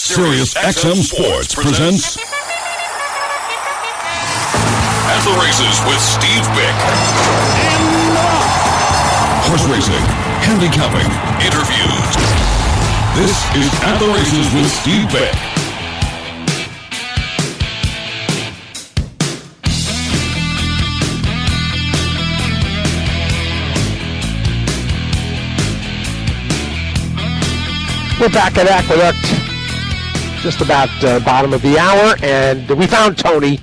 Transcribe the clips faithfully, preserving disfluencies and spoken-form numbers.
Sirius X M Sports presents At the Races with Steve Bick. Horse racing, handicapping, interviews. This is At the Races with Steve Bick. We're back at Aqueduct, just about uh, bottom of the hour, and we found Tony.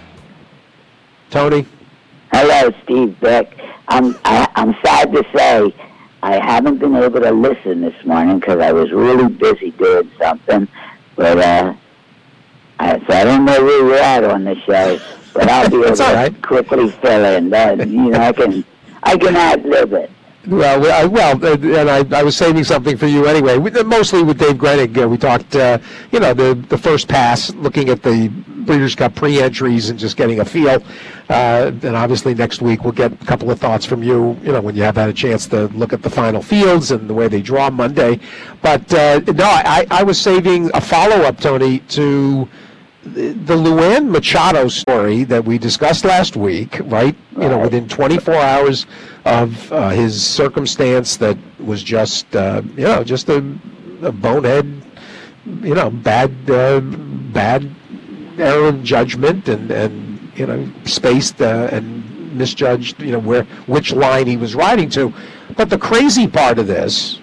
Tony? Hello, Steve Beck. I'm I, I'm sad to say I haven't been able to listen this morning because I was really busy doing something, but uh, I, so I don't know where you're at on the show, but I'll be able to right. quickly fill in. Uh, you know, I can I can ad-lib it. Well, I, well, and I, I was saving something for you anyway. We, mostly with Dave Grenig, uh, we talked, uh, you know, the the first pass, looking at the Breeders' Cup pre-entries and just getting a feel. Uh, and obviously next week we'll get a couple of thoughts from you, you know, when you have had a chance to look at the final fields and the way they draw Monday. But uh, no, I, I was saving a follow-up, Tony, to the Luan Machado story that we discussed last week, right? You know, within twenty-four hours of uh, his circumstance that was just, uh, you know, just a, a bonehead, you know, bad, uh, bad error of judgment and, and you know, spaced uh, and misjudged, you know, where which line he was riding to. But the crazy part of this,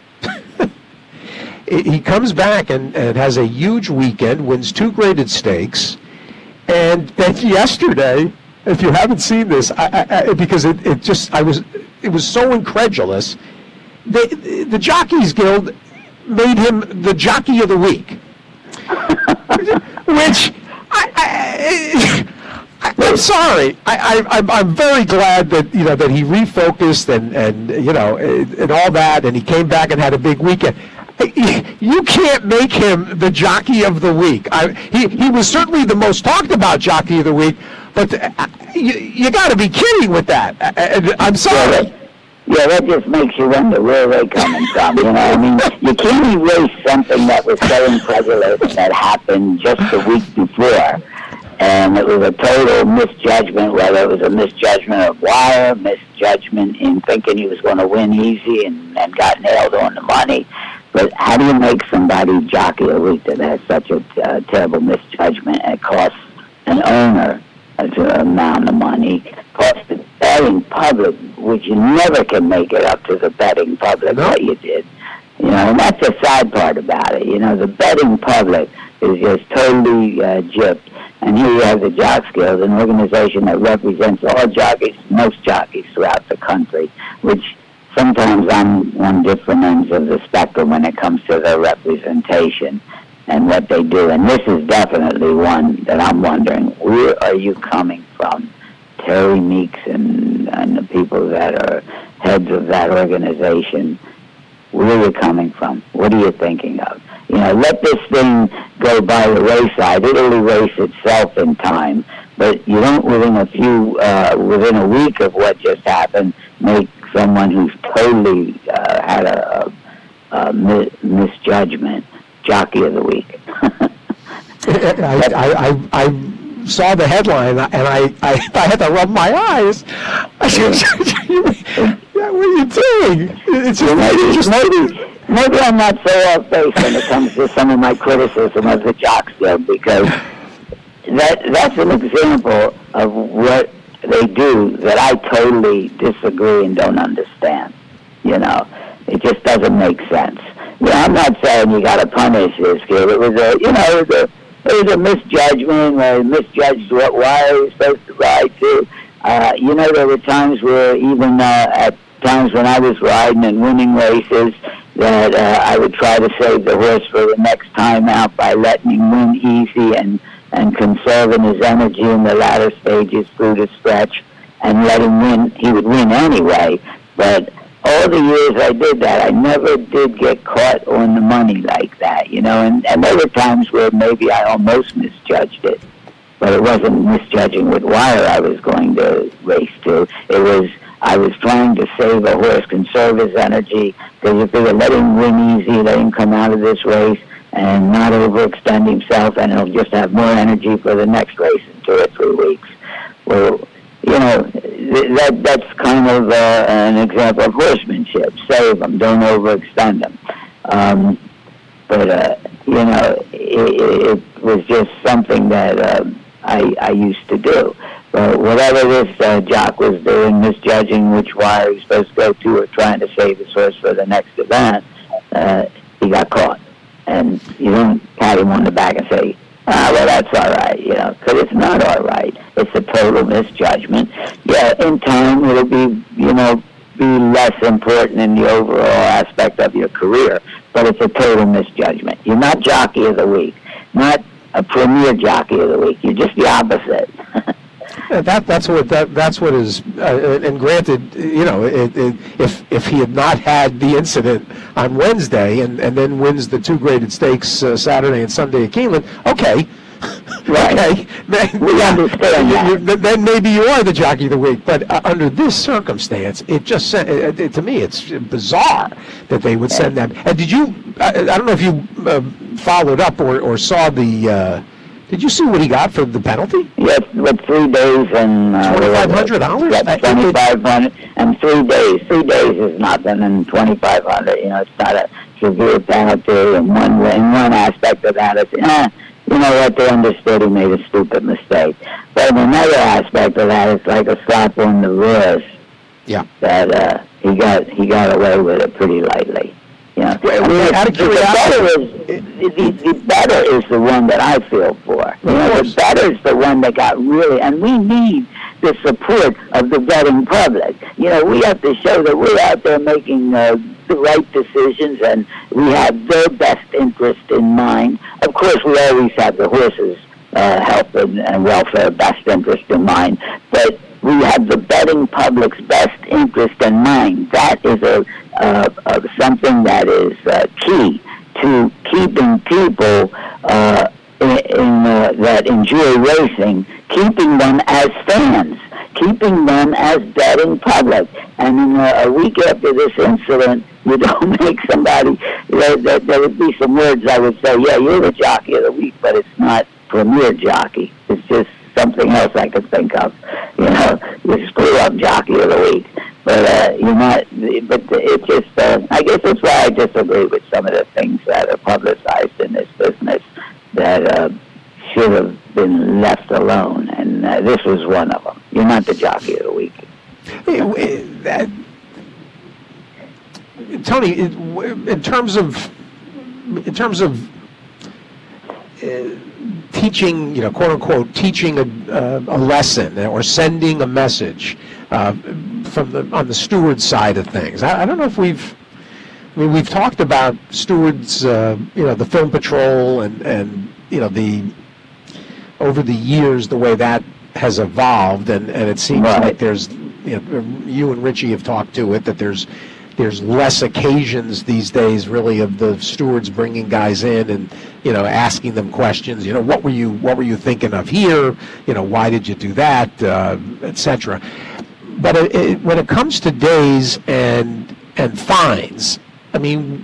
he comes back and, and has a huge weekend, wins two graded stakes, and then yesterday, if you haven't seen this, I, I, I, because it, it just, I was, it was so incredulous, the, the Jockeys Guild made him the Jockey of the Week, which, I, I, I, I'm sorry, I, I, I'm, I'm very glad that, you know, that he refocused and, and, you know, and all that, and he came back and had a big weekend. You can't make him the Jockey of the Week. I, he he was certainly the most talked about Jockey of the Week, but uh, you, you got to be kidding with that. I, I'm sorry. Yeah, that just makes you wonder where they're coming from. You know, I mean, you can't erase something that was so incredulous that happened just the week before, and it was a total misjudgment. Whether it was a misjudgment of wire, misjudgment in thinking he was going to win easy and, and got nailed on the money. But how do you make somebody Jockey of the Week that has such a uh, terrible misjudgment and costs an owner an amount of money, costs the betting public, which you never can make it up to the betting public no. what you did. You know, and that's the sad part about it. You know, the betting public is just totally uh, gypped. And here you have the Jocks Guild, an organization that represents all jockeys, most jockeys throughout the country, which sometimes I'm on different ends of the spectrum when it comes to their representation and what they do. And this is definitely one that I'm wondering, where are you coming from? Terry Meeks and, and the people that are heads of that organization, where are you coming from? What are you thinking of? You know, let this thing go by the wayside. It'll erase itself in time. But you don't, within a few, uh, within a week of what just happened, make someone who's totally uh, had a, a, a mis- misjudgment Jockey of the Week. I, I, I, I saw the headline and I, I, I had to rub my eyes. I said, what are you doing? It's just, maybe, just maybe, maybe I'm not so off base when it comes to some of my criticism of the Jocks Guild, because that that's an example of what they do that I totally disagree and don't understand. You know, it just doesn't make sense. You know, I'm not saying you got to punish this kid. It was a, you know, it was a, it was a misjudgment. Where misjudged what wire he was supposed to ride to. Uh, you know, there were times where even uh, at times when I was riding and winning races, that uh, I would try to save the horse for the next time out by letting him win easy and and conserving his energy in the latter stages through the stretch and let him win. He would win anyway, but all the years I did that, I never did get caught on the money like that, you know, and, and there were times where maybe I almost misjudged it, but it wasn't misjudging what wire I was going to race to. It was, I was trying to save a horse, conserve his energy, because if they were letting him win easy, let him come out of this race, and not overextend himself, and he'll just have more energy for the next race in two or three weeks. Well, you know, that that's kind of uh, an example of horsemanship. Save them, don't overextend them. Um, but, uh, you know, it, it was just something that uh, I, I used to do. But whatever this uh, jock was doing, misjudging which wire he's supposed to go to or trying to save his horse for the next event, uh, he got caught. And you don't pat him on the back and say, ah, well, that's all right, you know, because it's not all right. It's a total misjudgment. Yeah, in time it'll be, you know, be less important in the overall aspect of your career, but it's a total misjudgment. You're not jockey of the week, not a premier jockey of the week. You're just the opposite. Yeah, that that's what that that's what is. Uh, and granted, you know, it, it, if if he had not had the incident on Wednesday and, and then wins the two graded stakes uh, Saturday and Sunday at Keeneland, okay, right? Okay, then, we yeah, understand you, that. You, then maybe you are the jockey of the week. But uh, under this circumstance, it just it, it, to me it's bizarre that they would send them. And did you? I, I don't know if you uh, followed up or, or saw the. Uh, Did you see what he got for the penalty? Yes, with three days and uh, twenty-five hundred dollars. Yeah, twenty-five hundred and three days. Three days is nothing, and twenty-five hundred. You know, it's not a severe penalty. And one in one aspect of that is, eh, you know what? They understood he made a stupid mistake. But in another aspect of that, it's like a slap on the wrist. Yeah. That uh, he got he got away with it pretty lightly. Yeah. Well, out of curiosity, the, the, the better is the one that I feel for. You know, the better is the one that got really, and we need the support of the betting public. You know, we have to show that we're out there making uh, the right decisions, and we have their best interest in mind. Of course, we always have the horses' uh, health and, and welfare best interest in mind, but we have the betting public's best interest in mind. That is a uh, uh, something that is uh, key to keeping people uh, in, in, uh, that enjoy racing, keeping them as fans, keeping them as betting public. And in a, a week after this incident, you don't make somebody, there, there, there would be some words I would say, yeah, you're the jockey of the week, but it's not premier jockey. It's just something else I could think of. You know, you screw up jockey of the week. But uh, you're not, but it's just, uh, I guess that's why I disagree with some of the things that are publicized in this business that uh, should have been left alone. And uh, this was one of them. You're not the jockey of the week. Hey, that, Tony, in terms of, in terms of, uh, teaching, you know, quote unquote, teaching a, uh, a lesson or sending a message uh, from the on the steward side of things. I, I don't know if we've, I mean, we've talked about stewards, uh, you know, the Film Patrol and and you know the over the years the way that has evolved, and, and it seems right. like there's, you know, you and Richie have talked to it that there's. There's less occasions these days, really, of the stewards bringing guys in and, you know, asking them questions. You know, what were you, what were you thinking of here? You know, why did you do that, uh, et cetera. But it, it, when it comes to days and and fines, I mean,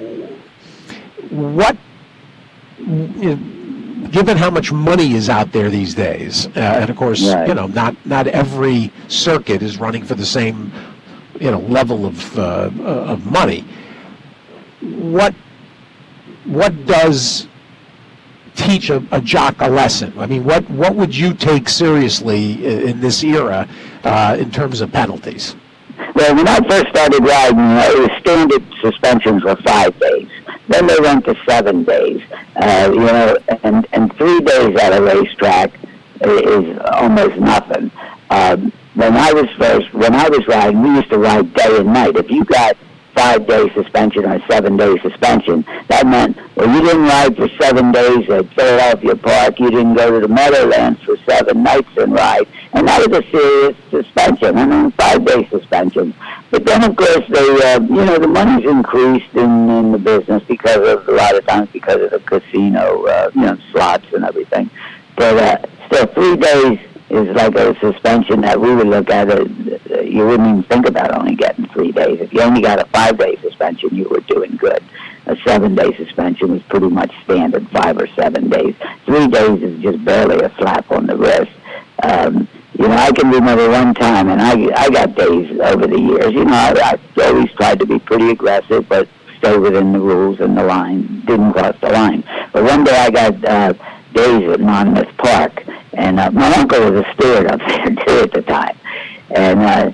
what, you know, given how much money is out there these days, uh, and of course, right. you know, not not every circuit is running for the same, you know, level of uh, of money. What what does teach a, a jock a lesson? I mean, what what would you take seriously in, in this era uh, in terms of penalties? Well, when I first started riding, uh, it was standard suspensions were five days. Then they went to seven days. Uh, you know, and and three days at a racetrack is almost nothing. Um, When I was first, when I was riding, we used to ride day and night. If you got five-day suspension or seven-day suspension, that meant, well, you didn't ride for seven days at Philadelphia Park, you didn't go to the Meadowlands for seven nights and ride, and that was a serious suspension, I mean, five-day suspension. But then, of course, they, uh, you know, the money's increased in, in the business because of, a lot of times, because of the casino, uh, you know, slots and everything. But uh, still, three days is like a suspension that we would look at it, you wouldn't even think about only getting three days. If you only got a five-day suspension, you were doing good. a seven-day suspension was pretty much standard, five or seven days. Three days is just barely a slap on the wrist. Um, you know, I can remember one time, and I I got days over the years. You know, I, I always tried to be pretty aggressive, but stay within the rules and the line. Didn't cross the line. But one day I got uh, days at Monmouth Park, and uh, my uncle was a steward up there too at the time, and uh,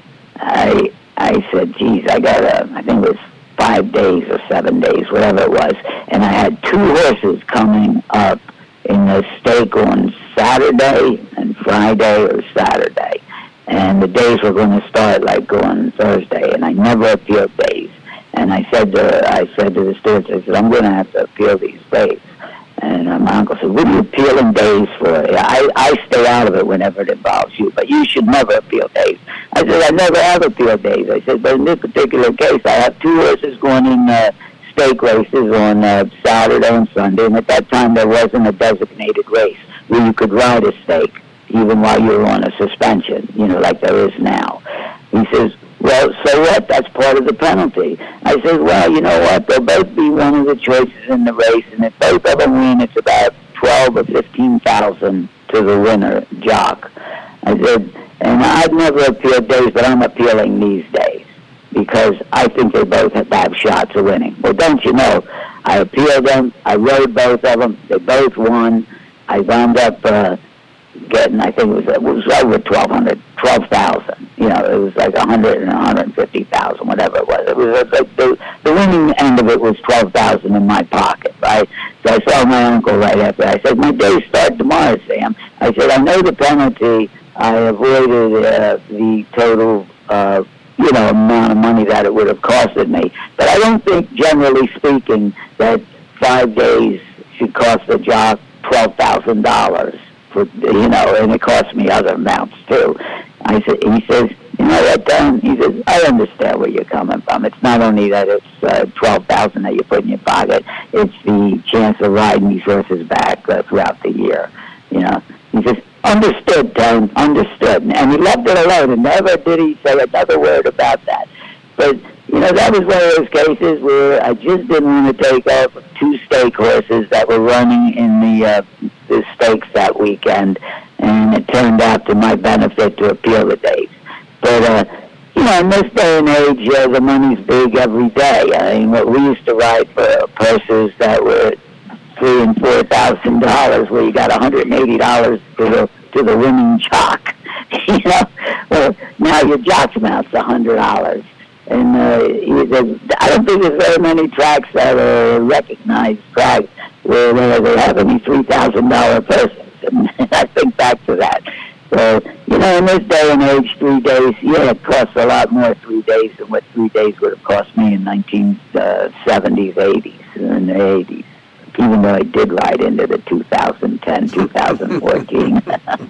I I said, geez, I got a, I think it was five days or seven days, whatever it was, and I had two horses coming up in the stake on Saturday and Friday or Saturday, and the days were going to start like on Thursday, and I never appealed days. And I said to I said to the stewards, I said, I'm going to have to appeal these days. And uh, my uncle said, what are you appealing days for? I, I stay out of it whenever it involves you, but you should never appeal days. I said, I never have appealed days. I said, but in this particular case, I have two horses going in uh, stake races on uh, Saturday and Sunday, and at that time there wasn't a designated race where you could ride a stake even while you were on a suspension, you know, like there is now. He says, well, so what? That's part of the penalty. I said, well, you know what? They'll both be one of the choices in the race, and if both of them win, it's about twelve or fifteen thousand to the winner jock. I said, and I've never appealed days, but I'm appealing these days because I think they both have, have shots of winning. Well, don't you know? I appealed them. I rode both of them. They both won. I wound up uh, getting, I think it was, it was over twelve hundred, twelve thousand. You know, it was like one hundred and one hundred fifty thousand, whatever it was. It was like the, the winning end of it was twelve thousand in my pocket, right? So I saw my uncle right after. I said, my days start tomorrow, Sam. I said, I know the penalty. I avoided uh, the total, uh, you know, amount of money that it would have costed me. But I don't think, generally speaking, that five days should cost the jock twelve thousand dollars. For, you know, and it cost me other amounts too. I said, he says, you know what, Dan? He says, I understand where you're coming from. It's not only that it's uh, twelve thousand that you put in your pocket; it's the chance of riding these horses back uh, throughout the year. You know, he says, understood, Dan, understood, and he left it alone, and never did he say another word about that. But you know, that was one of those cases where I just didn't want to take off two stake horses that were running in the, uh, the stakes that weekend, and it turned out to my benefit to appeal the dates. But, uh, you know, in this day and age, uh, the money's big every day. I mean, what we used to ride for purses that were three and four thousand dollars, where you got one hundred and eighty dollars to the to the winning jock. You know, well, now your jock's mount's a hundred dollars. And uh, I don't think there's very many tracks that are recognized tracks where, where they have any three thousand dollars purses. And I think back to that. So, you know, in this day and age, three days, yeah, it costs a lot more three days than what three days would have cost me in nineteen seventies, eighties, and the eighties. Even though I did ride into the two thousand ten, two thousand fourteen.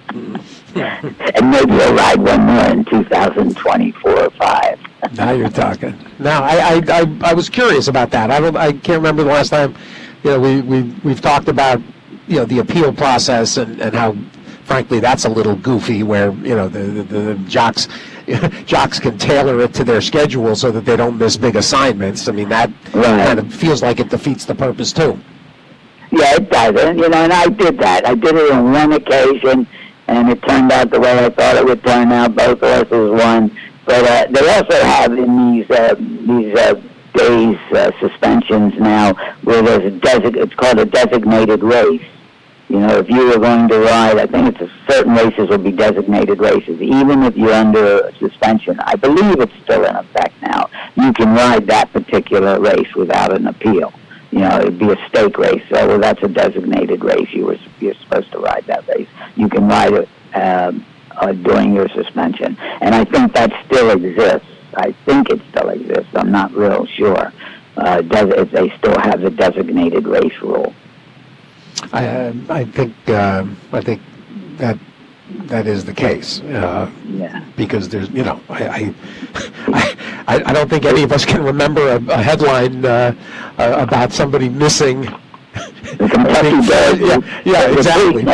And maybe I'll ride one more in two thousand twenty-four or five. Now you're talking. Now, I, I, I, I was curious about that. I don't, I can't remember the last time, you know, we, we, we've talked about, you know, the appeal process and, and how, frankly, that's a little goofy where, you know, the, the, the jocks jocks can tailor it to their schedule so that they don't miss big assignments. I mean, that right. kind of feels like it defeats the purpose, too. Yeah, it does. And, you know, and I did that. I did it on one occasion, and it turned out the way I thought it would turn out. Both horses won. But uh, they also have in these uh, these uh, days uh, suspensions now where there's a desig- it's called a designated race. You know, if you were going to ride, I think it's a, certain races will be designated races. Even if you're under a suspension, I believe it's still in effect now. You can ride that particular race without an appeal. You know, it'd be a stake race. So, well, that's a designated race. You were you're supposed to ride that race. You can ride it um, uh, during your suspension, and I think that still exists. I think it still exists. I'm not real sure. Uh, does if they still have the designated race rule? I uh, I think uh, I think that that is the case. Uh, yeah. Because there's, you know, I I, I, I don't think any of us can remember a, a headline uh, uh, about somebody missing. The Kentucky Derby. Yeah, yeah, exactly.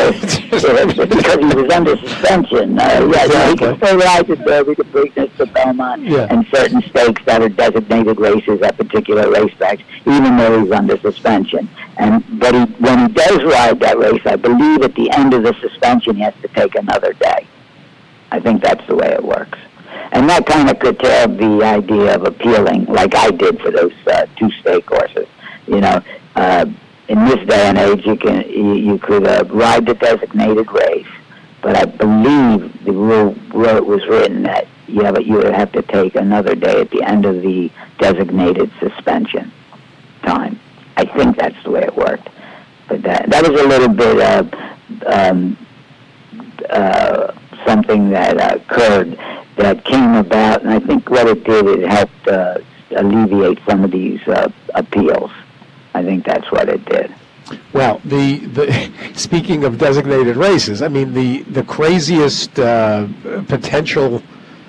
because he was under suspension. Uh, yeah, exactly. He can still ride the Derby, the Preakness, the Belmont, yeah. and certain stakes that are designated races at particular racetracks, even though he's under suspension. And but he, when he does ride that race, I believe at the end of the suspension he has to take another day. I think that's the way it works. And that kind of curtailed the idea of appealing, like I did for those uh, two stake horses. You know, uh, in this day and age, you can you, you could uh, ride the designated race, but I believe the rule where it was written that you have you would have to take another day at the end of the designated suspension time. I think that's the way it worked. But that that was a little bit of um, uh, something that uh, occurred that came about, and I think what it did, it helped uh, alleviate some of these uh, appeals. I think that's what it did. Well, the, the speaking of designated races, I mean, the, the craziest uh, potential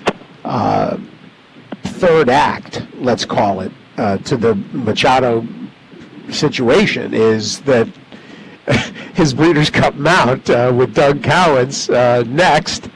uh, third act, let's call it, uh, to the Machado situation is that his Breeders' Cup mount uh, with Doug Cowens uh, next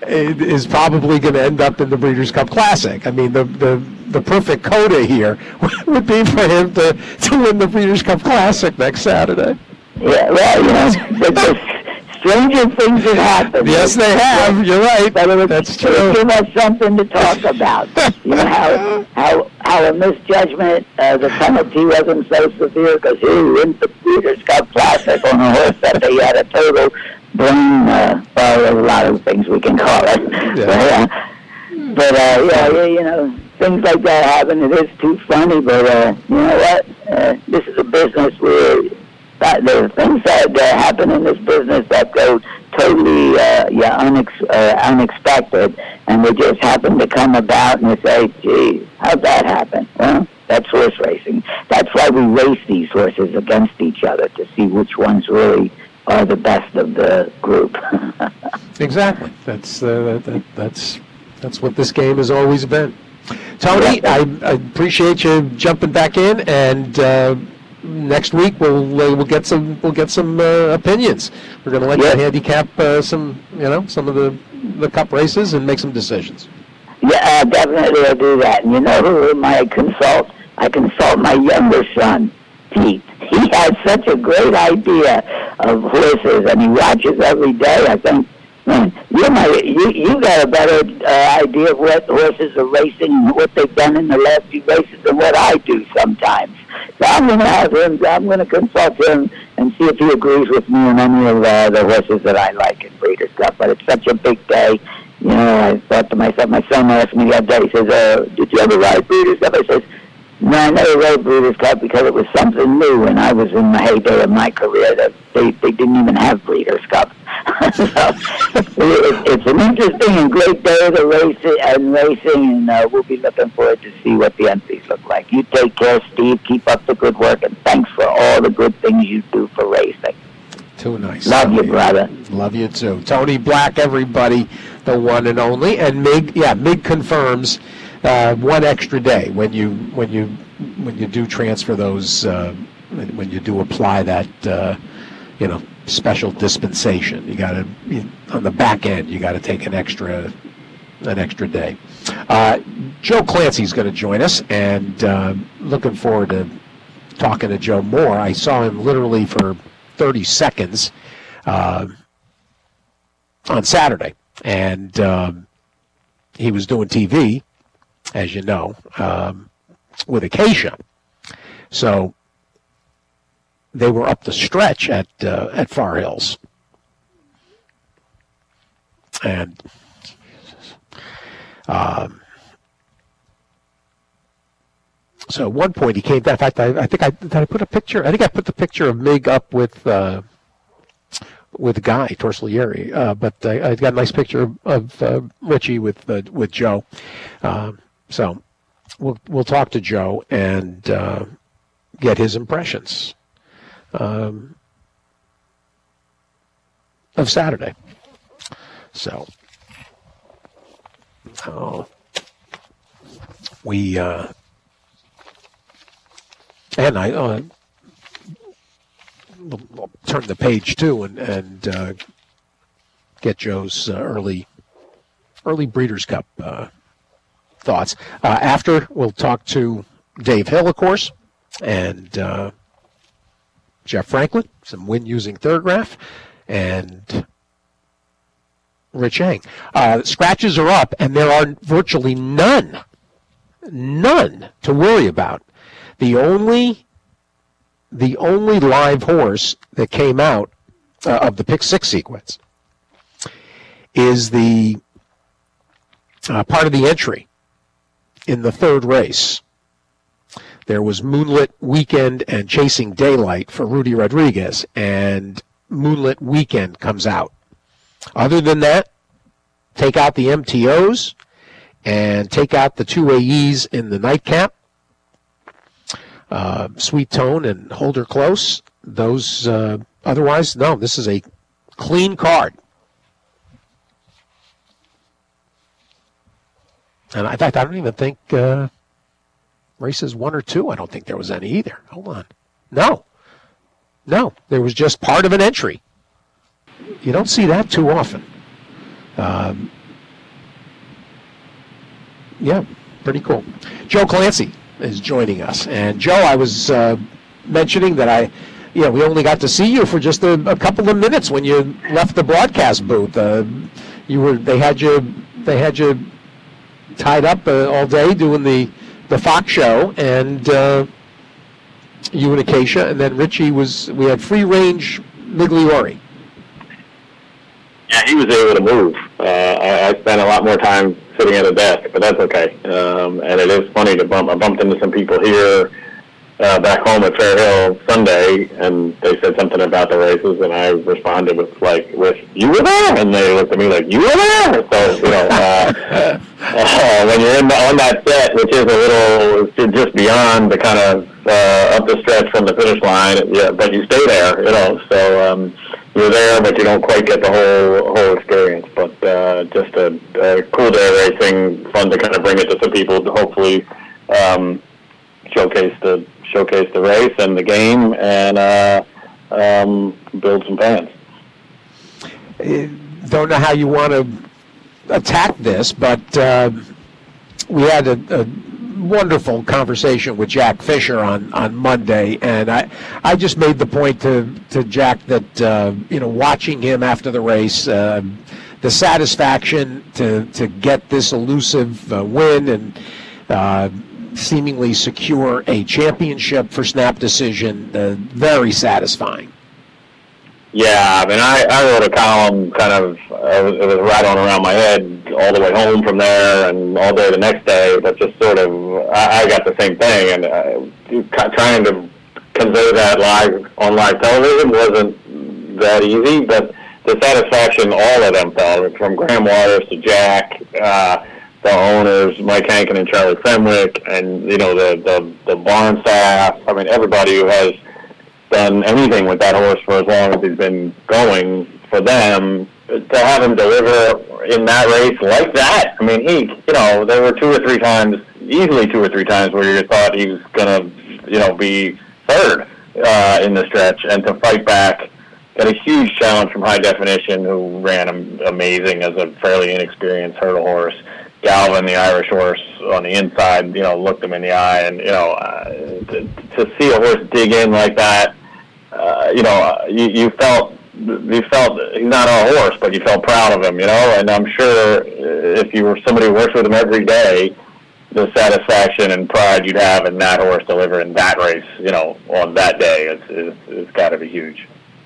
is probably going to end up in the Breeders' Cup Classic. I mean, the the, the perfect coda here would be for him to, to win the Breeders' Cup Classic next Saturday. Yeah, well, you know, the, the stranger things have happened. Yes, they have. You're right. But it was, That's true. It gave us something to talk about. You know, how how, how a misjudgment, uh, the penalty wasn't so severe because he wins the Breeders' Cup Classic on a horse that they had a total brain, uh, well, there's a lot of things we can call it. Yeah. But, uh, but uh, yeah, yeah, you know, things like that happen. It is too funny, but uh, you know what? Uh, this is a business where that, there are things that, that happen in this business that go totally uh, yeah, unex- uh, unexpected, and they just happen to come about and they say, gee, how'd that happen? Well, that's horse racing. That's why we race these horses against each other to see which ones really are the best of the group. Exactly. That's uh, that, that's that's what this game has always been. Tony, I, I appreciate you jumping back in, and uh, next week we'll uh, we'll get some we'll get some uh, opinions. We're going to let yeah. you handicap uh, some you know some of the the Cup races and make some decisions. Yeah, uh, definitely I'll do that. And you know who I consult? I consult my younger son, Pete. He has such a great idea of horses, and he watches every day. I think, man, you might, you you got a better uh, idea of what horses are racing and what they've done in the last few races than what I do sometimes. So I'm going to have him. I'm going to consult him and see if he agrees with me on any of uh, the horses that I like in Breeders' Cup. But it's such a big day. You know, I thought to myself, my son asked me the other day. He says, uh, "Did you ever ride Breeders' Cup?" I says, "No, I never rode Breeders' Cup because it was something new when I was in the heyday of my career. That they, they didn't even have Breeders' Cup." So it, it's an interesting and great day of the race and racing, and uh, we'll be looking forward to see what the entries look like. You take care, Steve. Keep up the good work, and thanks for all the good things you do for racing. Too nice. Love you, brother. Love you too. Tony Black, everybody, the one and only, and Mig. Yeah, Mig confirms. Uh, one extra day when you when you when you do transfer those uh, when you do apply that uh, you know special dispensation, you got to on the back end you got to take an extra an extra day. Uh, Joe Clancy's going to join us, and uh, looking forward to talking to Joe more. I saw him literally for thirty seconds uh, on Saturday, and um, he was doing T V. As you know, um, with Acacia. So they were up the stretch at uh, at Far Hills. And um, so at one point he came down. In fact, I, I think I did I put a picture. I think I put the picture of Mig up with uh, with Guy Torsiglieri. Uh, but I, I got a nice picture of, of uh, Richie with uh, with Joe. Um, So we'll we'll talk to Joe and uh, get his impressions um, of Saturday. So uh, we uh, and I uh, we'll turn the page too and and uh, get Joe's uh, early early Breeders' Cup uh, thoughts. Uh, after, we'll talk to Dave Hill, of course, and uh, Jeff Franklin, some win using third graph, and Rich Eng. Uh, scratches are up, and there are virtually none, none to worry about. The only, the only live horse that came out uh, of the pick six sequence is the uh, part of the entry in the third race. There was Moonlit Weekend and Chasing Daylight for Rudy Rodriguez, and Moonlit Weekend comes out. Other than that, take out the M T Os and take out the two A Es in the nightcap. Uh, Sweet Tone and Hold Her Close. Those, uh, otherwise, no, this is a clean card. And in fact, I don't even think uh, races one or two, I don't think there was any either. Hold on. No. No, there was just part of an entry. You don't see that too often. Um, yeah, pretty cool. Joe Clancy is joining us. And Joe, I was uh, mentioning that I, you know, we only got to see you for just a, a couple of minutes when you left the broadcast booth. Uh, you were, they had you, they had you tied up uh, all day doing the, the Fox show, and uh, you and Acacia, and then Richie was, we had free range Migliori. Yeah, he was able to move. Uh, I, I spent a lot more time sitting at a desk, but that's okay. Um, and it is funny to bump. I bumped into some people here uh, back home at Fair Hill Sunday, and they said something about the races, and I responded with, like, with, you were there? And they looked at me like, you were there? So, you know, uh, uh, when you're in the, on that set, which is a little, just beyond the kind of uh, up the stretch from the finish line, yeah, but you stay there, you know, so um, you're there, but you don't quite get the whole whole experience. But uh, just a, a cool day racing, fun to kind of bring it to some people to hopefully um, showcase the showcase the race and the game, and uh, um, build some fans. I don't know how you want to attack this, but uh, we had a, a wonderful conversation with Jack Fisher on, on Monday, and I I just made the point to, to Jack that uh, you know, watching him after the race, uh, the satisfaction to to get this elusive uh, win and uh, seemingly secure a championship for Snap Decision, uh, very satisfying. Yeah, I mean, I, I wrote a column kind of, uh, it was rattling around my head all the way home from there and all day the next day, but just sort of, I, I got the same thing, and uh, trying to convey that live on live television wasn't that easy, but the satisfaction all of them felt, from Graham Waters to Jack, uh, the owners, Mike Hankin and Charlie Fenwick, and, you know, the, the, the barn staff, I mean, everybody who has done anything with that horse for as long as he's been going, for them to have him deliver in that race like that. I mean, he, you know, there were two or three times, easily two or three times, where you thought he was going to, you know, be third uh, in the stretch, and to fight back, got a huge challenge from High Definition, who ran amazing as a fairly inexperienced hurdle horse. Galvin, the Irish horse, on the inside, you know, looked him in the eye, and, you know, uh, to, to see a horse dig in like that, uh, you know, you, you felt, you felt, he's not a horse, but you felt proud of him, you know, and I'm sure if you were somebody who works with him every day, the satisfaction and pride you'd have in that horse delivering that race, you know, on that day, is, is, is got to be huge.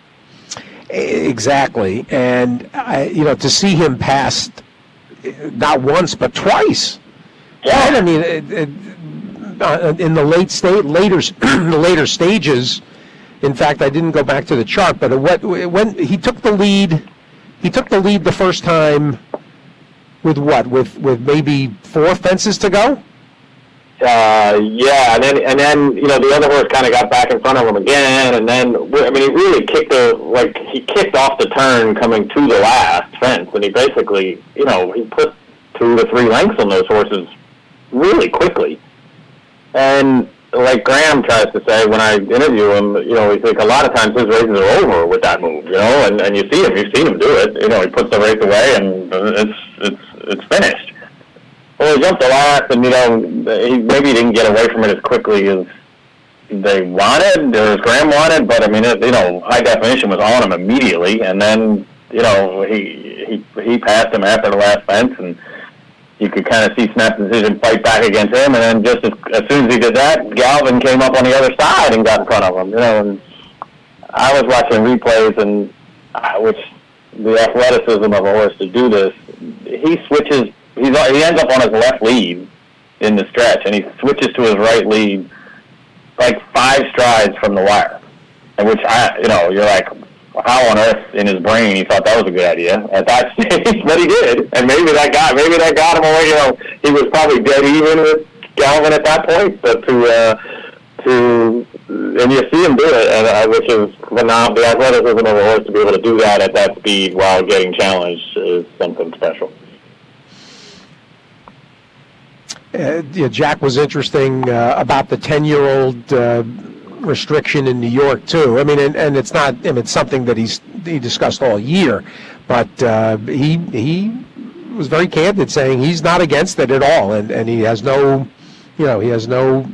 Exactly, and, I, you know, to see him pass not once but twice. Yeah, I mean, it, it, uh, in the late state, later, the later stages. In fact, I didn't go back to the chart, but what when he took the lead, he took the lead the first time with what? With with maybe four fences to go. Uh, yeah, and then and then you know the other horse kind of got back in front of him again, and then I mean he really kicked the like he kicked off the turn coming to the last fence, and he basically you know he put two to three lengths on those horses really quickly, and like Graham tries to say when I interview him, you know, he's like a lot of times his races are over with that move, you know, and, and you see him, you've seen him do it. You know, he puts the race away and it's it's it's finished. Well, he jumped a lot, and you know, he maybe didn't get away from it as quickly as they wanted, or as Graham wanted. But I mean, it, you know, high definition was on him immediately, and then you know he he he passed him after the last fence, and you could kind of see Snap's Decision fight back against him, and then just as, as soon as he did that, Galvin came up on the other side and got in front of him. You know, and I was watching replays, and uh, which the athleticism of a horse to do this, he switches. He's, he ends up on his left lead in the stretch, and he switches to his right lead like five strides from the wire. And which, I, you know, you're like, how on earth in his brain he thought that was a good idea at that stage, but he did. And maybe that got maybe that got him away. You know, he was probably dead even with Galvin at that point. But to uh, to and you see him do it, and uh, which is phenomenal. The athleticism of a horse to be able to do that at that speed while getting challenged is something special. Uh, yeah, Jack was interesting uh, about the ten-year-old uh, restriction in New York too. I mean, and, and it's not. I mean, it's something that he's he discussed all year, but uh, he he was very candid, saying he's not against it at all, and, and he has no, you know, he has no,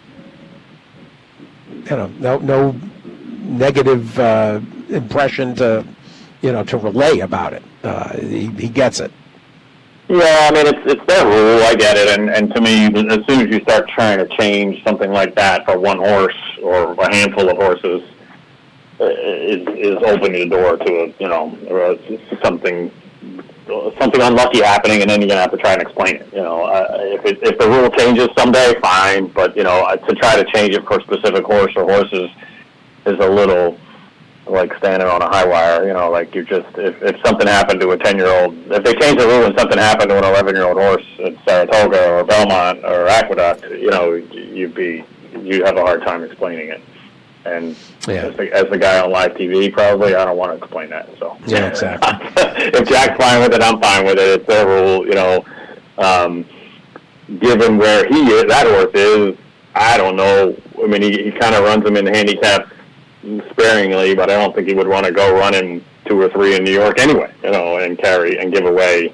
you know, no no negative uh, impression to, you know, to relay about it. Uh, he he gets it. Yeah, I mean, it's it's their rule. I get it, and and to me, as soon as you start trying to change something like that for one horse or a handful of horses, is is opening the door to a you know something something unlucky happening, and then you're gonna have to try and explain it. You know, uh, if it, if the rule changes someday, fine, but you know, to try to change it for a specific horse or horses is a little like standing on a high wire, you know, like you're just, if, if something happened to a ten-year-old, if they change the rule and something happened to an eleven-year-old horse at Saratoga or Belmont or Aqueduct, you know, you'd be, you'd have a hard time explaining it. And yeah. as, the, as the guy on live T V, probably, I don't want to explain that, so. Yeah, exactly. If Jack's fine with it, I'm fine with it. It's their rule, you know. Um, given where he is, that horse is, I don't know. I mean, he, he kind of runs him in handicap sparingly, but I don't think he would want to go running two or three in New York anyway, you know, and carry and give away,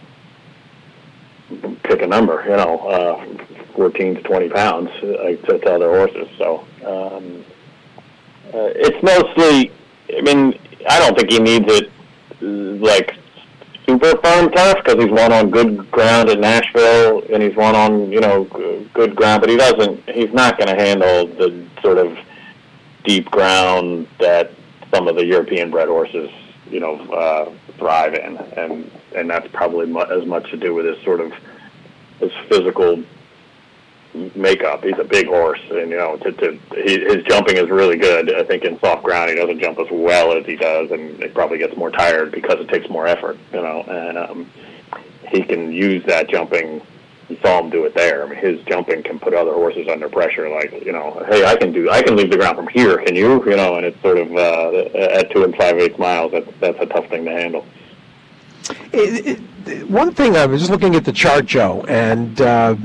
pick a number, you know, uh, fourteen to twenty pounds uh, to, to other horses. So um, uh, it's mostly, I mean, I don't think he needs it like super firm turf because he's won on good ground in Nashville and he's won on, you know, good ground, but he doesn't, he's not going to handle the sort of deep ground that some of the European bred horses, you know, uh, thrive in, and and that's probably mu- as much to do with his sort of his physical makeup. He's a big horse, and you know, to, to he, his jumping is really good. I think in soft ground he doesn't jump as well as he does, and it probably gets more tired because it takes more effort, you know. And um, he can use that jumping. You saw him do it there. I mean, his jumping can put other horses under pressure. Like, you know, hey, I can do, I can leave the ground from here. Can you? You know, and it's sort of uh, at two and five eighths miles. That's that's a tough thing to handle. It, it, one thing I was just looking at the chart, Joe, and uh,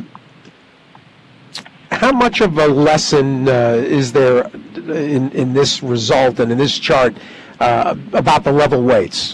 how much of a lesson uh, is there in in this result and in this chart uh, about the level weights?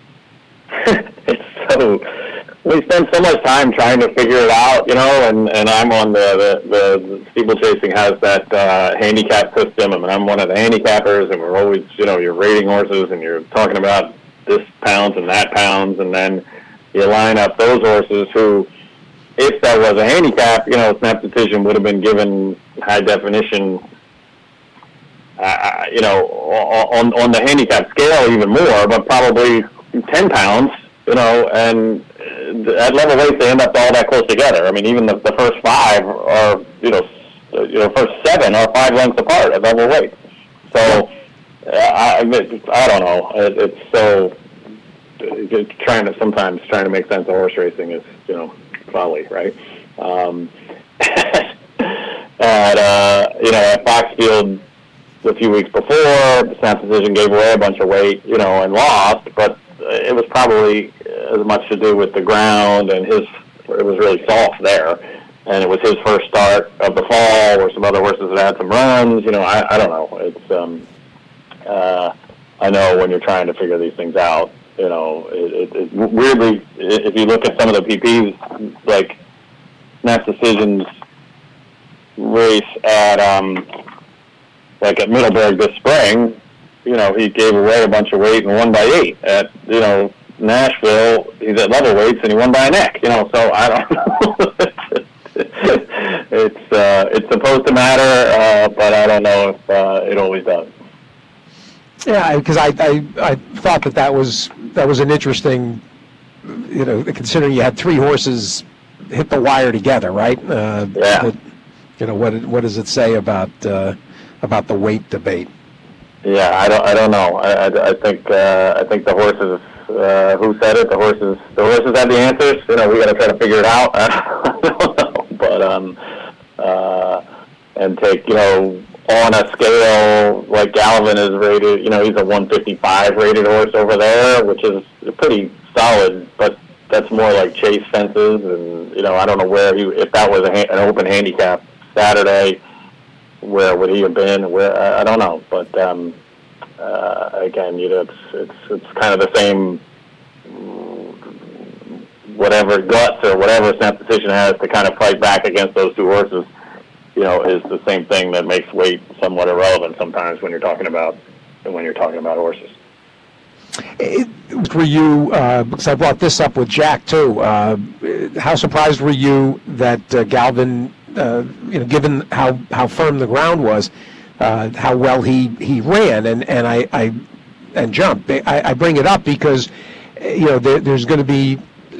It's so. We spend so much time trying to figure it out, you know, and, and I'm on the, the, the steeplechasing has that uh, handicap system. I mean, I'm one of the handicappers, and we're always, you know, you're rating horses, and you're talking about this pounds and that pounds, and then you line up those horses who, if that was a handicap, you know, Snap Decision would have been given high definition, uh, you know, on, on the handicap scale even more, but probably ten pounds, you know, and at level weight they end up all that close together. I mean, even the, the first five are, you know, you know, first seven are five lengths apart at level weight. So, uh, I, I don't know. It, it's so it's trying to sometimes trying to make sense of horse racing is, you know, folly, right? Um, at uh, you know, at Foxfield a few weeks before, the Snap Decision gave away a bunch of weight, you know, and lost, but it was probably as much to do with the ground and his, it was really soft there. and it was his first start of the fall, or some other horses that had some runs. You know, I, I don't know. It's um, uh, I know when you're trying to figure these things out, you know, it, it, it weirdly, if you look at some of the P Ps, like Snap Decision's race at um, like at Middleburg this spring, you know, he gave away a bunch of weight and won by eight. At, you know, Nashville, he's at level weights and he won by a neck. You know, so I don't know. it's uh, it's supposed to matter, uh, but I don't know if uh, it always does. Yeah, because I, I I thought that that was that was an interesting, you know, considering you had three horses hit the wire together, right? Uh, yeah. That, you know, what what does it say about uh, about the weight debate? Yeah, I don't I don't know. I I, I think uh, I think the horses. Uh, who said it? The horses. The horses had the answers. You know, we got to try to figure it out. I don't know, but um, uh, and take you know on a scale like Galvin is rated. You know, he's a one fifty-five rated horse over there, which is pretty solid. But that's more like chase fences, and you know, I don't know where he. If that was a, an open handicap Saturday, where would he have been? Where I, I don't know, but. Um, Uh, again, you know, it's it's it's kind of the same, whatever guts or whatever Snap Decision has to kind of fight back against those two horses. You know, is the same thing that makes weight somewhat irrelevant sometimes when you're talking about when you're talking about horses. It, were you? Uh, because I brought this up with Jack too. Uh, how surprised were you that uh, Galvin, uh, you know, given how, how firm the ground was? Uh, how well he, he ran and, and I, I and jumped. I, I bring it up because you know there, there's going to be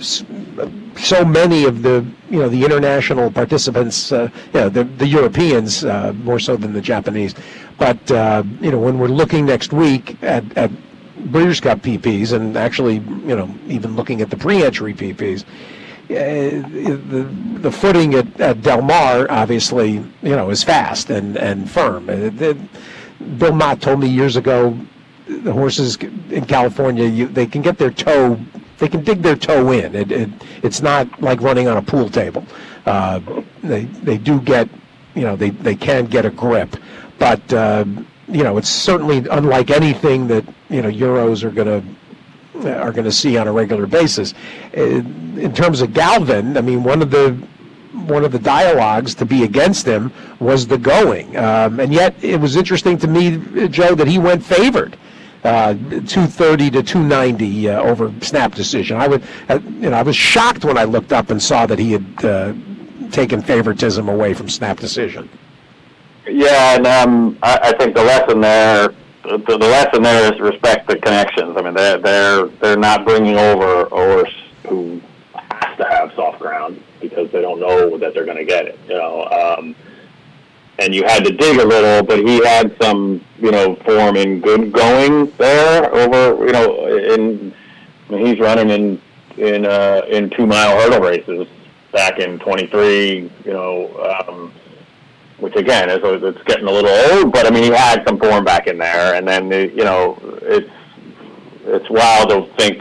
so many of the you know the international participants, uh, you know, the the Europeans uh, more so than the Japanese. But uh, you know when we're looking next week at, at Breeders' Cup P Ps and actually you know even looking at the pre-entry P Ps. Uh, the the footing at, at Del Mar obviously you know is fast and and firm. Uh, the, Bill Mott told me years ago the horses in California you, they can get their toe they can dig their toe in. It, it it's not like running on a pool table. Uh, they they do get you know they, they can get a grip, but uh, you know it's certainly unlike anything that you know Euros are going to. are going to see on a regular basis. In terms of Galvin, I mean, one of the one of the dialogues to be against him was the going, um, and yet it was interesting to me, Joe, that he went favored, uh, two thirty to two ninety uh, over Snap Decision. I would, uh, you know, I was shocked when I looked up and saw that he had uh, taken favoritism away from Snap Decision. Yeah, and um, I, I think the lesson there. The, the lesson there is respect the connections. I mean, they're they're they're not bringing over a horse who has to have soft ground because they don't know that they're going to get it. You know, um, and you had to dig a little, but he had some you know form in good going there over you know in I mean, he's running in in uh, in two mile hurdle races back in twenty-three. You know. Um, Which again is it's getting a little old, but I mean he had some form back in there, and then you know it's it's wild to think,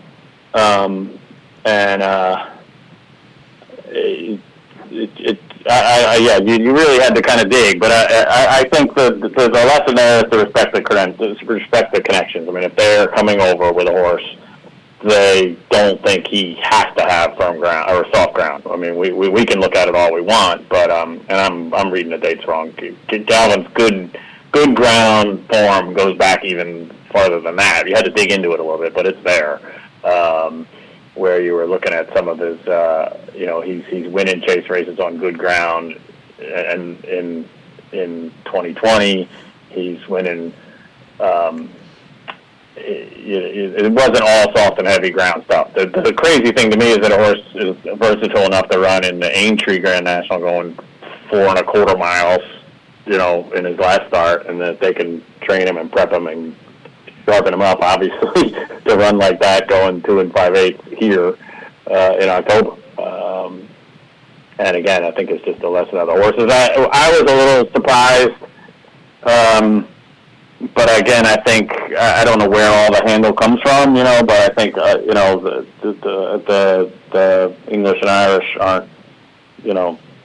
um, and uh, it, it, it I, I, yeah you, you really had to kind of dig, but I, I, I think that the, the lesson there is to respect the to respect the connections. I mean if they're coming over with a horse, they don't think he has to have firm ground or soft ground. I mean, we, we, we can look at it all we want, but um, and I'm I'm reading the dates wrong. Galvin's good good ground form goes back even farther than that. You had to dig into it a little bit, but it's there. Um, where you were looking at some of his, uh, you know, he's he's winning chase races on good ground, and in in twenty twenty he's winning. Um, It, it wasn't all soft and heavy ground stuff. The, the crazy thing to me is that a horse is versatile enough to run in the Aintree Grand National going four and a quarter miles, you know, in his last start, and that they can train him and prep him and sharpen him up, obviously, to run like that going two and five eighths here uh, in October. Um, and again, I think it's just a lesson of the horses. I, I was a little surprised. Um, But again, I think I don't know where all the handle comes from, you know. But I think uh, you know the, the the the English and Irish aren't, you know,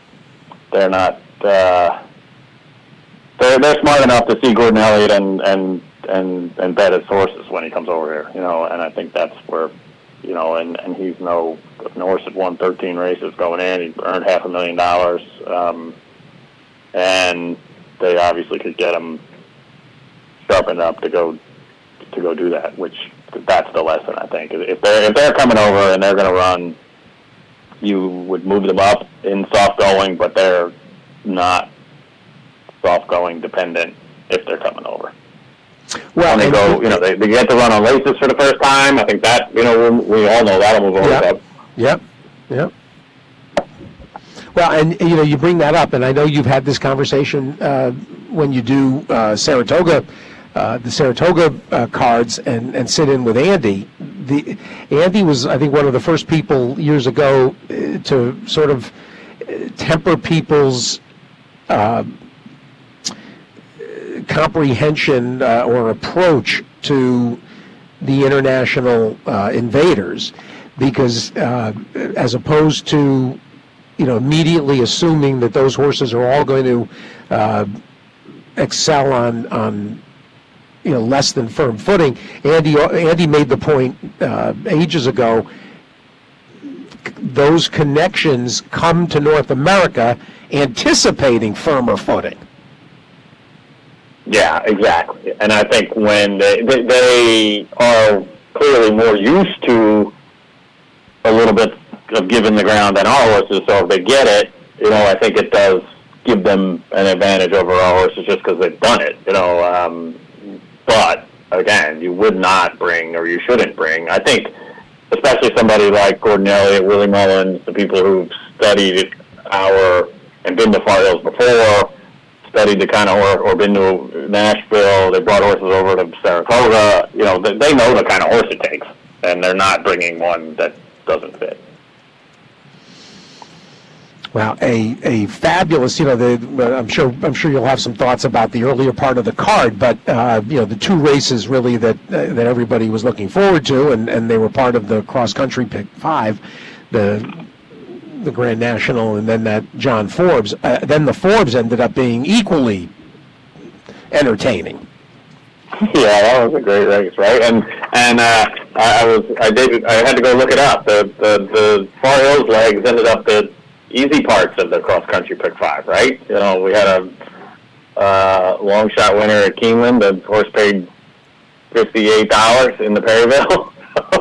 they're not. Uh, they're they're smart enough to see Gordon Elliott and and and and bet his horses when he comes over here. You know, and I think that's where, you know, and and he's no Norris had won thirteen races going in. He earned half a million dollars, um, and they obviously could get him sharpened up to go to go do that. Which that's the lesson, I think. If they're if they're coming over and they're going to run, you would move them up in soft going, but they're not soft going dependent if they're coming over. Well, when they go, you know, they, they get to run on races for the first time. I think that, you know, we, we all know that'll move over. Yep. Yep. Yep. Well, and you know, you bring that up, and I know you've had this conversation uh, when you do uh, Saratoga, uh, the Saratoga uh, cards, and, and sit in with Andy. The Andy was, I think, one of the first people years ago uh, to sort of temper people's uh, comprehension uh, or approach to the international uh, invaders, because uh, as opposed to, you know, immediately assuming that those horses are all going to uh, excel on on you know less than firm footing, Andy Andy made the point uh, ages ago. Those connections come to North America anticipating firmer footing. Yeah, exactly. And I think when they, they, they are clearly more used to a little bit of giving the ground than our horses, so if they get it, you know, I think it does give them an advantage over our horses just because they've done it, you know. Um, but, again, you would not bring, or you shouldn't bring, I think, especially somebody like Gordon Elliott, Willie Mullins, the people who've studied our, and been to Far Hills before, studied the kind of horse, or been to Nashville, they brought horses over to Saratoga, you know, they, they know the kind of horse it takes, and they're not bringing one that doesn't fit. Well, a a fabulous, you know, the, I'm sure I'm sure you'll have some thoughts about the earlier part of the card, but uh, you know, the two races really that uh, that everybody was looking forward to, and, and they were part of the cross country pick five, the the Grand National, and then that John Forbes. Uh, then the Forbes ended up being equally entertaining. Yeah, that was a great race, right? And and uh, I, I was I did I had to go look it up. The the the Far Hills legs ended up the easy parts of the cross country pick five, right? You know, we had a uh, long shot winner at Keeneland. The horse paid fifty-eight dollars in the Perryville.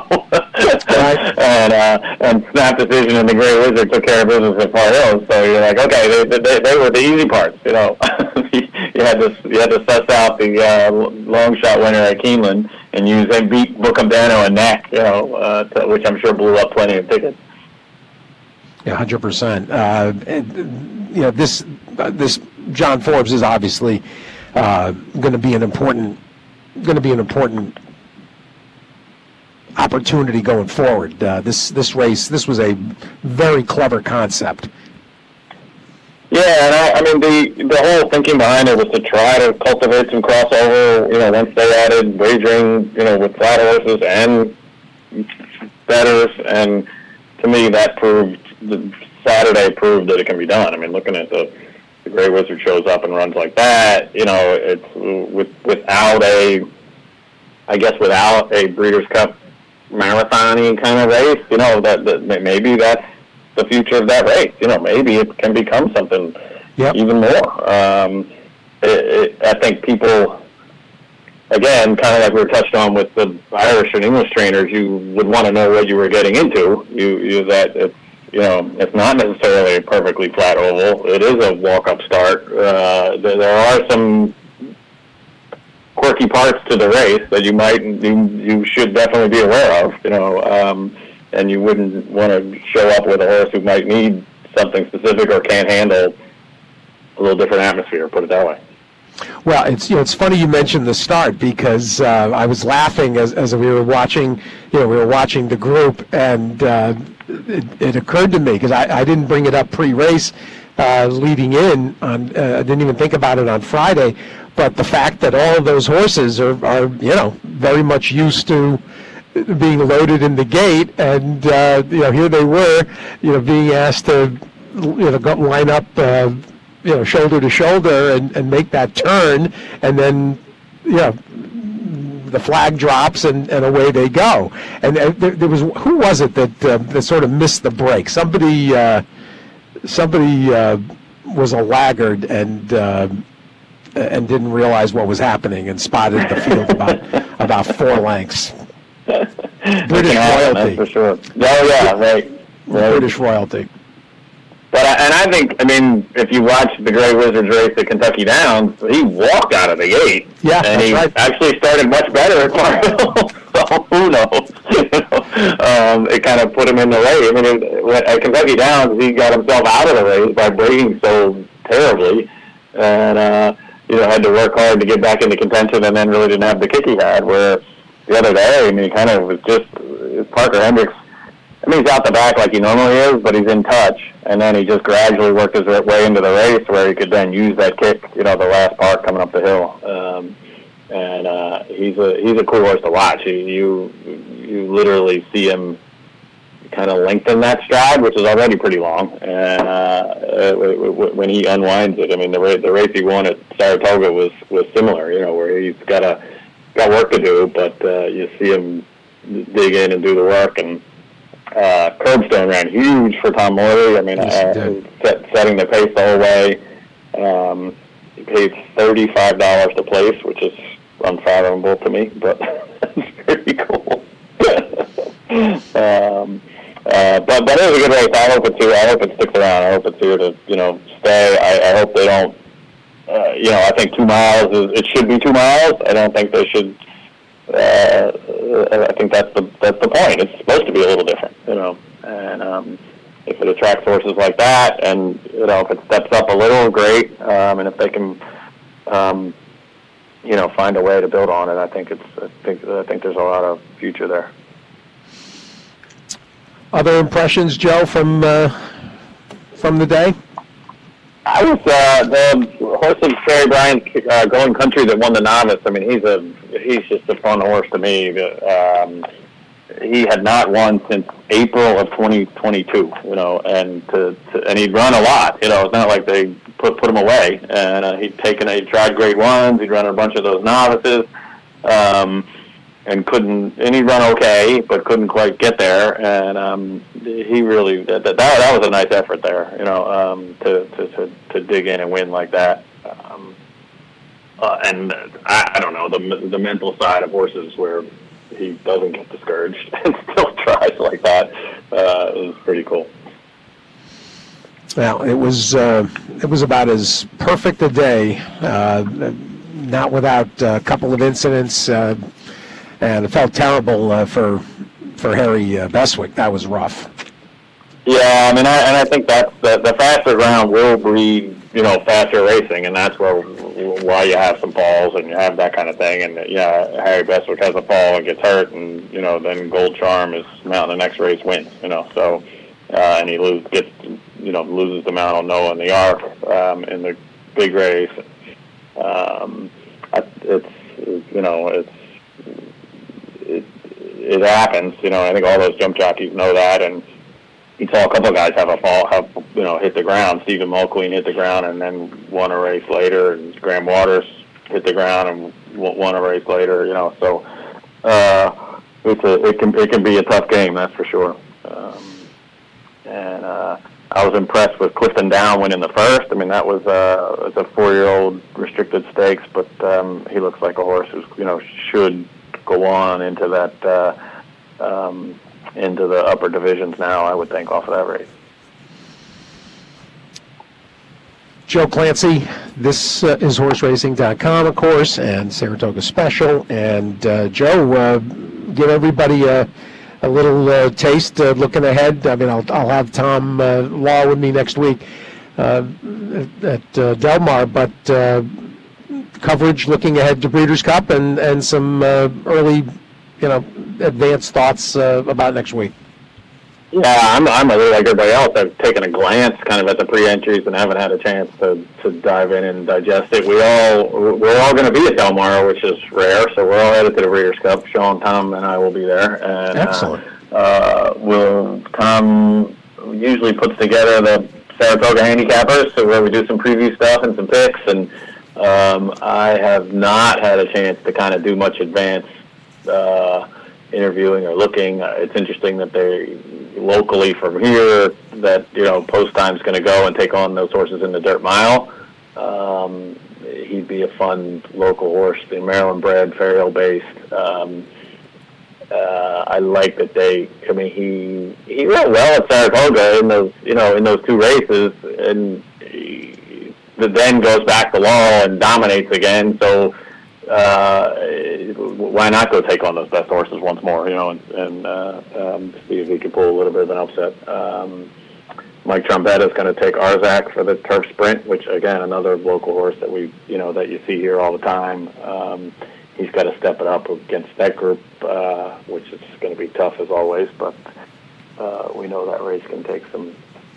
and uh, and Snap Decision and the Grey Wizard took care of business at Far Hills. So you're like, okay, they they, they were the easy parts, you know. you had to you had to suss out the uh, long shot winner at Keeneland and use and beat Bucambano and Knack, you know, uh, to, which I'm sure blew up plenty of tickets. Yeah, one hundred percent. Uh, you know, this uh, this John Forbes is obviously uh, going to be an important going to be an important opportunity going forward. Uh, this this race, this was a very clever concept. Yeah, and I, I mean the the whole thinking behind it was to try to cultivate some crossover. You know, once they added wagering, you know, with flat horses and bettors, and to me that proved. The Saturday proved that it can be done. I mean, looking at the, the Grey Wizard shows up and runs like that, you know, it's with without a, I guess without a Breeders' Cup marathon-y kind of race, you know, that, that maybe that's the future of that race. You know, maybe it can become something yep. even more. Um, it, it, I think people, again, kind of like we were touched on with the Irish and English trainers, you would want to know what you were getting into. You, you that it's, you know, it's not necessarily a perfectly flat oval. It is a walk-up start. Uh, there are some quirky parts to the race that you might, you, you should definitely be aware of, you know, um, and you wouldn't want to show up with a horse who might need something specific or can't handle a little different atmosphere, put it that way. Well, it's you know it's funny you mentioned the start, because uh, I was laughing as as we were watching you know we were watching the group, and uh, it, it occurred to me, because I, I didn't bring it up pre-race uh, leading in on uh, I didn't even think about it on Friday, but the fact that all of those horses are, are you know very much used to being loaded in the gate, and uh, you know here they were you know being asked to you know, go, line up, uh, you know, shoulder to shoulder and, and make that turn, and then, you know, the flag drops and, and away they go. And uh, there, there was, who was it that uh, that sort of missed the break? Somebody, uh, somebody uh, was a laggard and uh, and didn't realize what was happening and spotted the field about about four lengths. British royalty, that's for sure. Oh yeah, right. right. British royalty. But I, and I think, I mean, if you watch the Gray Wizards race at Kentucky Downs, he walked out of the gate. Yeah, and that's he right. actually started much better at Fargo. So who knows? You know, um, it kind of put him in the race. I mean, it, at Kentucky Downs, he got himself out of the race by braking so terribly, and uh, you know, had to work hard to get back into contention, and then really didn't have the kick he had. Where the other day, I mean, he kind of was just Parker Hendricks. I mean, he's out the back like he normally is, but he's in touch. And then he just gradually worked his way into the race where he could then use that kick, you know, the last part coming up the hill. Um, and uh, he's a he's a cool horse to watch. You you, you literally see him kind of lengthen that stride, which is already pretty long. And uh, when he unwinds it, I mean, the race, the race he won at Saratoga was, was similar, you know, where he's got a got work to do, but uh, you see him dig in and do the work. And Uh, Curbstone ran huge for Tom Morley. I mean, yes, uh, set, setting the pace the whole way. Um, he paid thirty-five dollars to place, which is unfathomable to me, but it's pretty cool. um, uh, but but it was a good race. I hope it's here. I hope it sticks around. I hope it's here to you know stay. I, I hope they don't. Uh, you know, I think two miles is it should be two miles. I don't think they should. Uh, I think that's the that's the point. It's supposed to be a little different, you know. And um, if it attracts horses like that, and you know, if it steps up a little, great. Um, and if they can, um, you know, find a way to build on it, I think it's. I think I think there's a lot of future there. Other impressions, Joe, from uh, from the day? I was uh, the horse of Terry Bryan's uh, Going Country that won the novice. I mean, he's a he's just a fun horse to me. Um, he had not won since April of twenty twenty-two, you know, and to, to and he'd run a lot. You know, it's not like they put put him away. And uh, he'd taken he tried grade ones. He'd run a bunch of those novices. Um, And couldn't, and he'd run okay, but couldn't quite get there. And um, he really, that, that that was a nice effort there, you know, um, to, to, to, to dig in and win like that. Um, uh, and I, I don't know, the the mental side of horses where he doesn't get discouraged and still tries like that uh, is pretty cool. Well, it was uh, it was about as perfect a day, uh, not without a couple of incidents. Uh, And it felt terrible uh, for for Harry uh, Beswick. That was rough. Yeah, I mean, I, and I think that the, the faster ground will breed, you know, faster racing, and that's where why you have some falls and you have that kind of thing. And yeah, Harry Beswick has a fall and gets hurt, and you know, then Gold Charm is mounting the next race wins. You know, so uh, and he lose gets you know loses the Mount Noah in the Arc um, in the big race. Um, it's you know it's. It, it happens, you know. I think all those jump jockeys know that, and you saw a couple of guys have a fall, have you know, hit the ground. Stephen Mulqueen hit the ground and then won a race later, and Graham Waters hit the ground and won a race later. You know, so uh, it's a it can it can be a tough game, that's for sure. Um, and uh, I was impressed with Clifton Down winning the first. I mean, that was uh, it's a four-year-old restricted stakes, but um, he looks like a horse who's you know should go on into that uh, um, into the upper divisions now, I would think, off of that race. Joe Clancy, this uh, is horse racing dot com, of course, and Saratoga Special. And uh, Joe, uh, give everybody a, a little uh, taste uh, looking ahead. I mean, I'll, I'll have Tom uh, Law with me next week uh, at uh, Del Mar, but uh, coverage looking ahead to Breeders' Cup and, and some uh, early, you know, advanced thoughts uh, about next week. Yeah, I'm, I'm a little like everybody else. I've taken a glance kind of at the pre-entries and haven't had a chance to, to dive in and digest it. We all, we're all going to be at Del Mar, which is rare, so we're all headed to the Breeders' Cup. Sean, Tom, and I will be there. And, Excellent. Uh, uh, we'll, Tom usually puts together the Saratoga Handicappers, so where we do some preview stuff and some picks. And um, I have not had a chance to kind of do much advanced uh, interviewing or looking. Uh, it's interesting that they locally from here that, you know, Post Time's going to go and take on those horses in the Dirt Mile. Um, he'd be a fun local horse, the Maryland bred, Fairhill based. Um, uh, I like that they, I mean, he, he ran well at Saratoga in those, you know, in those two races, and he, then goes back to Laurel and dominates again. So, uh, why not go take on those best horses once more, you know, and, and uh, um, see if he can pull a little bit of an upset. Um, Mike Trombetta is going to take Arzak for the Turf Sprint, which, again, another local horse that we, you know, that you see here all the time. Um, he's got to step it up against that group, uh, which is going to be tough as always, but uh, we know that race can take some,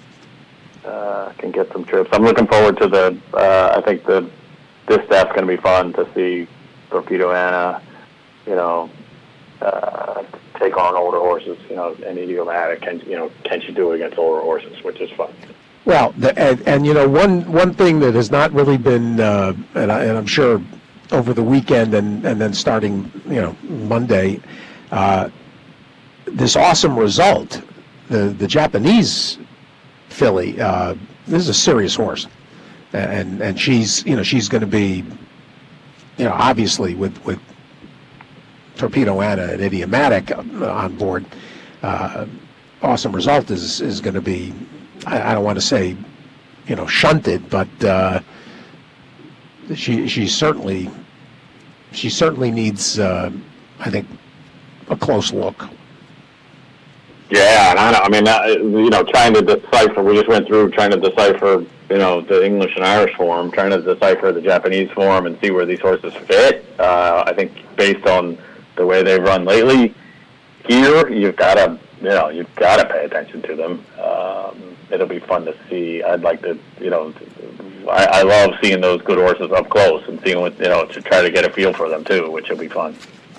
uh, can get some trips. I'm looking forward to the, uh, I think the, this staff's going to be fun to see Torpedo Anna, you know, uh, take on older horses, you know, and idiomatic, can, you know, can she do it against older horses, which is fun. Well, the, and, and, you know, one one thing that has not really been, uh, and, I, and I'm sure over the weekend and, and then starting, you know, Monday, uh, this awesome result, the, the Japanese filly, uh, this is a serious horse. And, and she's, you know, she's going to be, you know, obviously with, with Torpedo Anna and Idiomatic on board, uh, awesome result is, is going to be, I, I don't want to say, you know, shunted, but uh, she she certainly she certainly needs, uh, I think, a close look. Yeah, and I, I mean, uh, you know, trying to decipher, we just went through trying to decipher, you know, the English and Irish form, trying to decipher the Japanese form and see where these horses fit. Uh, I think based on the way they've run lately, here you've got to, you know, you've got to pay attention to them. Um, it'll be fun to see. I'd like to, you know, I, I love seeing those good horses up close and seeing what, you know, to try to get a feel for them too, which will be fun.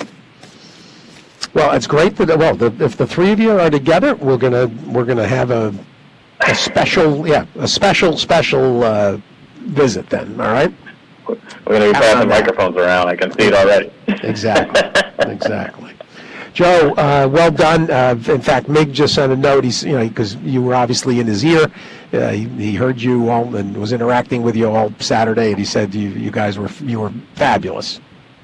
Well, it's great that, well, the, if the three of you are together, we're gonna we're gonna have a, a special, yeah, a special special uh, visit then. All right. We're going to be passing microphones around. I can see it already. Exactly. Exactly. Joe, uh, well done. Uh, in fact, Mig just sent a note. He's, you know, because you were obviously in his ear. Uh, he, he heard you all and was interacting with you all Saturday, and he said you you guys were you were fabulous.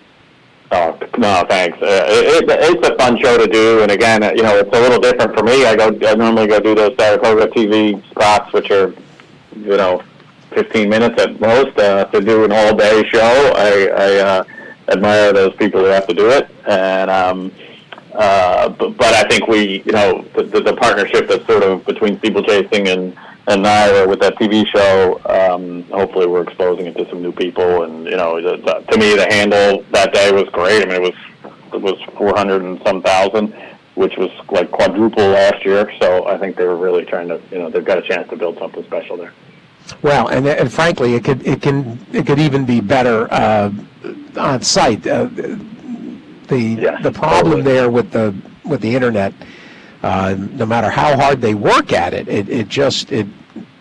Oh, no, thanks. Uh, it, it, it's a fun show to do, and again, you know, it's a little different for me. I go, I normally go do those Saratoga T V spots, which are, you know, fifteen minutes at most. Uh, to do an all-day show, I, I uh, admire those people who have to do it, and um, uh, but, but I think we, you know, the, the, the partnership that's sort of between steeplechasing and and Naira with that T V show, um, hopefully we're exposing it to some new people. And, you know, the, the, to me, the handle that day was great. I mean, it was it was four hundred and some thousand, which was like quadruple last year. So I think they were really trying to, you know, they've got a chance to build something special there. Well, and, and frankly, it could it can it could even be better uh, on site. Uh, the yes, the problem totally. there with the with the internet, uh, no matter how hard they work at it, it, it just it.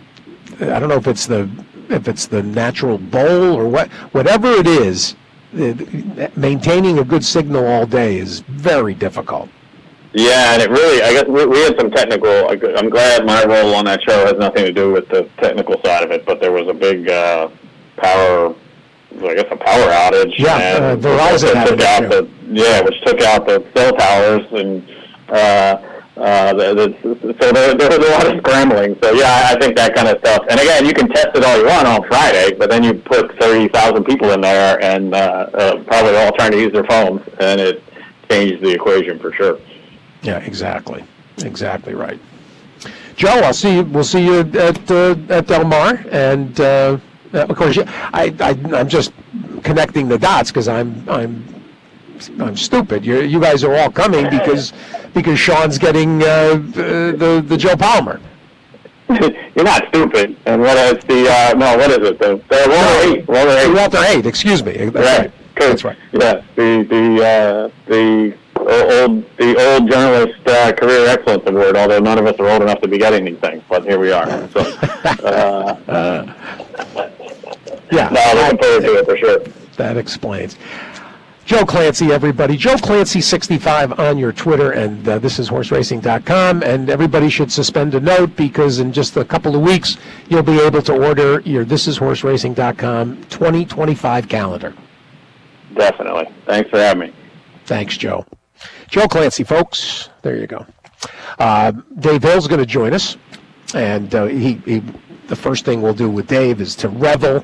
I don't know if it's the if it's the natural bowl or what whatever it is. It, maintaining a good signal all day is very difficult. Yeah, and it really, I guess we, we had some technical, I'm glad my role on that show has nothing to do with the technical side of it, but there was a big uh, power, I guess a power outage. Yeah, and uh, Verizon had took it out the, Yeah, which took out the cell towers, and uh, uh, the, the, so there, there was a lot of scrambling. So yeah, I think that kind of stuff. And again, you can test it all you want on Friday, but then you put thirty thousand people in there, and uh, uh, probably all trying to use their phones, and it changed the equation for sure. Yeah, exactly, exactly right. Joe, I'll see you. We'll see you at uh, at Del Mar, and uh, of course, I, I I'm just connecting the dots because I'm I'm I'm stupid. You you guys are all coming because because Sean's getting uh, the the Joe Palmer. You're not stupid. And what is the uh, no? What is it? The, the Walter Eight. Walter Eight. Walter Eight. Excuse me. That's right. right. That's right. Yeah. The the uh, the old the old journalist uh, a career excellence award, although none of us are old enough to be getting these things. But here we are. So, uh, uh, yeah, no, looking forward to it for sure. That explains. Joe Clancy, everybody. Joe Clancy sixty-five on your Twitter, and uh, this is horse racing dot com. And everybody should suspend a note, because in just a couple of weeks, you'll be able to order your this is horse racing dot com twenty twenty-five calendar. Definitely. Thanks for having me. Thanks, Joe. Joe Clancy, folks. There you go. Uh, Dave Hill's going to join us, and uh, he, he the first thing we'll do with Dave is to revel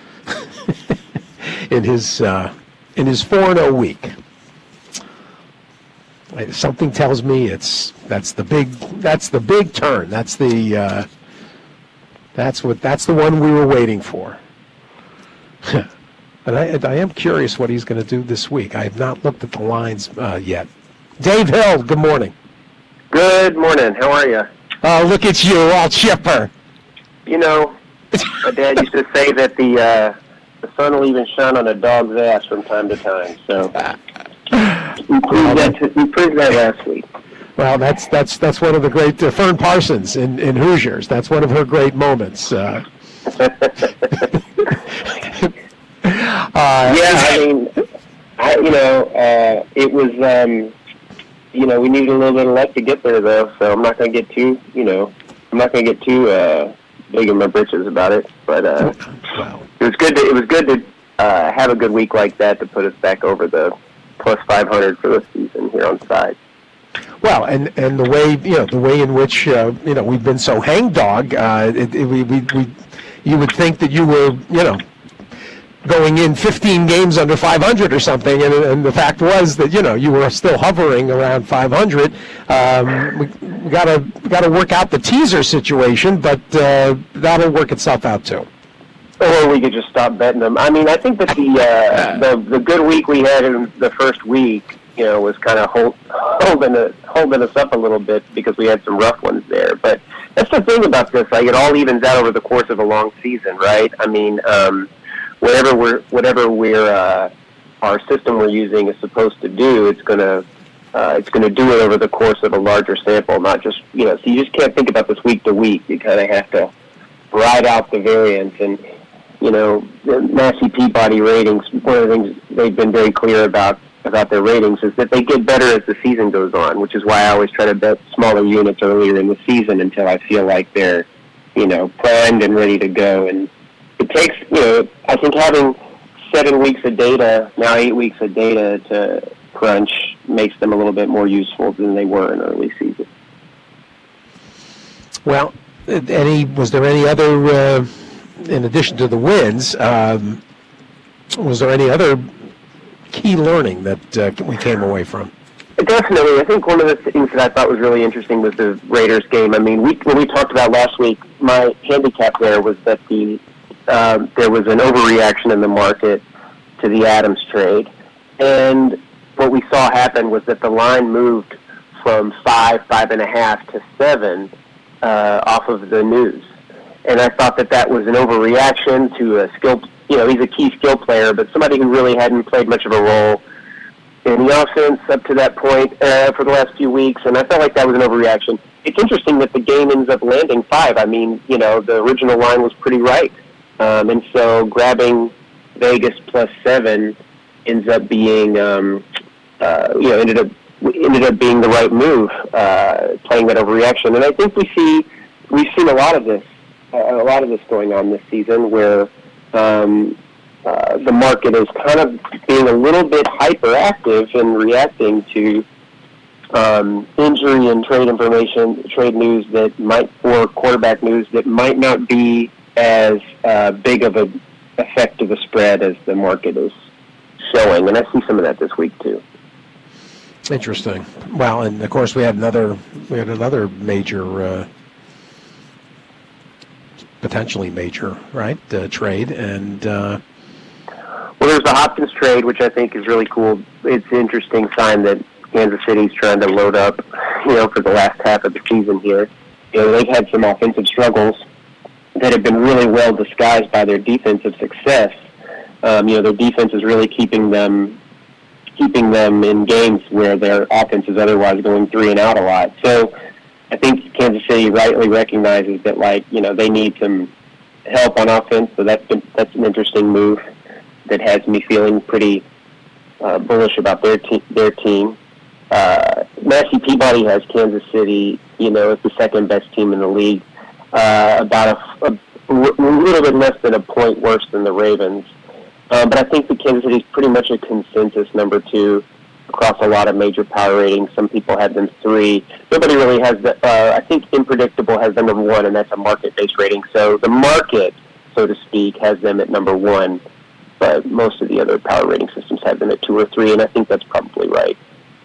in his uh, in his four and oh week. Something tells me it's that's the big that's the big turn. That's the uh, that's what that's the one we were waiting for. And I, I am curious what he's going to do this week. I have not looked at the lines uh, yet. Dave Hill, good morning. Good morning. How are you? Oh, look at you, all chipper. You know, my dad used to say that the uh, the sun will even shine on a dog's ass from time to time. So we proved that, we proved that last week. Well, that's that's that's one of the great uh, Fern Parsons in, in Hoosiers. That's one of her great moments. Uh, Uh, yeah, I mean, I, you know, uh, it was, um, you know, we needed a little bit of luck to get there, though. So I'm not going to get too, you know, I'm not going to get too uh, big in my britches about it. But uh, wow. it was good. To, it was good to uh, have a good week like that to put us back over the plus five hundred for the season here on side. Well, and, and the way you know the way in which uh, you know we've been so hangdog, uh, it, it, we, we we you would think that you were you know. going in fifteen games under five hundred or something, and, and the fact was that you know you were still hovering around five hundred. Um, we, we gotta we gotta work out the teaser situation, but uh, that'll work itself out too. Or we could just stop betting them. I mean, I think that the uh, the the good week we had in the first week, you know, was kind of hold, holding it, holding us up a little bit because we had some rough ones there. But that's the thing about this; like it all evens out over the course of a long season, right? I mean. Um, Whatever we're, whatever we're, uh, our system we're using is supposed to do, it's gonna, uh, it's gonna do it over the course of a larger sample, not just, you know. So you just can't think about this week to week. You kind of have to ride out the variance, and you know, the Massey Peabody ratings. One of the things they've been very clear about about their ratings is that they get better as the season goes on, which is why I always try to bet smaller units earlier in the season until I feel like they're, you know, primed and ready to go. And it takes, you know, I think having seven weeks of data, now eight weeks of data to crunch makes them a little bit more useful than they were in early season. Well, any was there any other, uh, in addition to the wins, um, was there any other key learning that uh, we came away from? Definitely. I think one of the things that I thought was really interesting was the Raiders game. I mean, we, when we talked about last week, my handicap there was that the Um, there was an overreaction in the market to the Adams trade. And what we saw happen was that the line moved from five, five and a half to seven uh, off of the news. And I thought that that was an overreaction to a skill, you know, he's a key skill player, but somebody who really hadn't played much of a role in the offense up to that point uh, for the last few weeks. And I felt like that was an overreaction. It's interesting that the game ends up landing five. I mean, you know, the original line was pretty right. Um, and so grabbing Vegas plus seven ends up being, um, uh, you know, ended up ended up being the right move, uh, playing that overreaction. And I think we see we've seen a lot of this, uh, a lot of this going on this season, where um, uh, the market is kind of being a little bit hyperactive in reacting to um, injury and trade information, trade news that might, or quarterback news that might not be as uh, big of an effect of the spread as the market is showing. And I see some of that this week too. Interesting. Well, and of course we had another we had another major, uh, potentially major, right, uh, trade, and uh... well, there's the Hopkins trade, which I think is really cool. It's an interesting sign that Kansas City's trying to load up, you know, for the last half of the season here. You know, they've had some offensive struggles that have been really well disguised by their defensive success. Um, you know, their defense is really keeping them keeping them in games where their offense is otherwise going three and out a lot. So I think Kansas City rightly recognizes that, like, you know, they need some help on offense. So that's been, that's an interesting move that has me feeling pretty uh, bullish about their team. Their team. Uh, Massey Peabody has Kansas City, you know, as the second best team in the league, uh, about a, a, a little bit less than a point worse than the Ravens. Uh, but I think that Kansas City is pretty much a consensus number two across a lot of major power ratings. Some people have them three. Nobody really has the, uh, I think Impredictable has them number one, and that's a market-based rating. So the market, so to speak, has them at number one, but most of the other power rating systems have them at two or three, and I think that's probably right.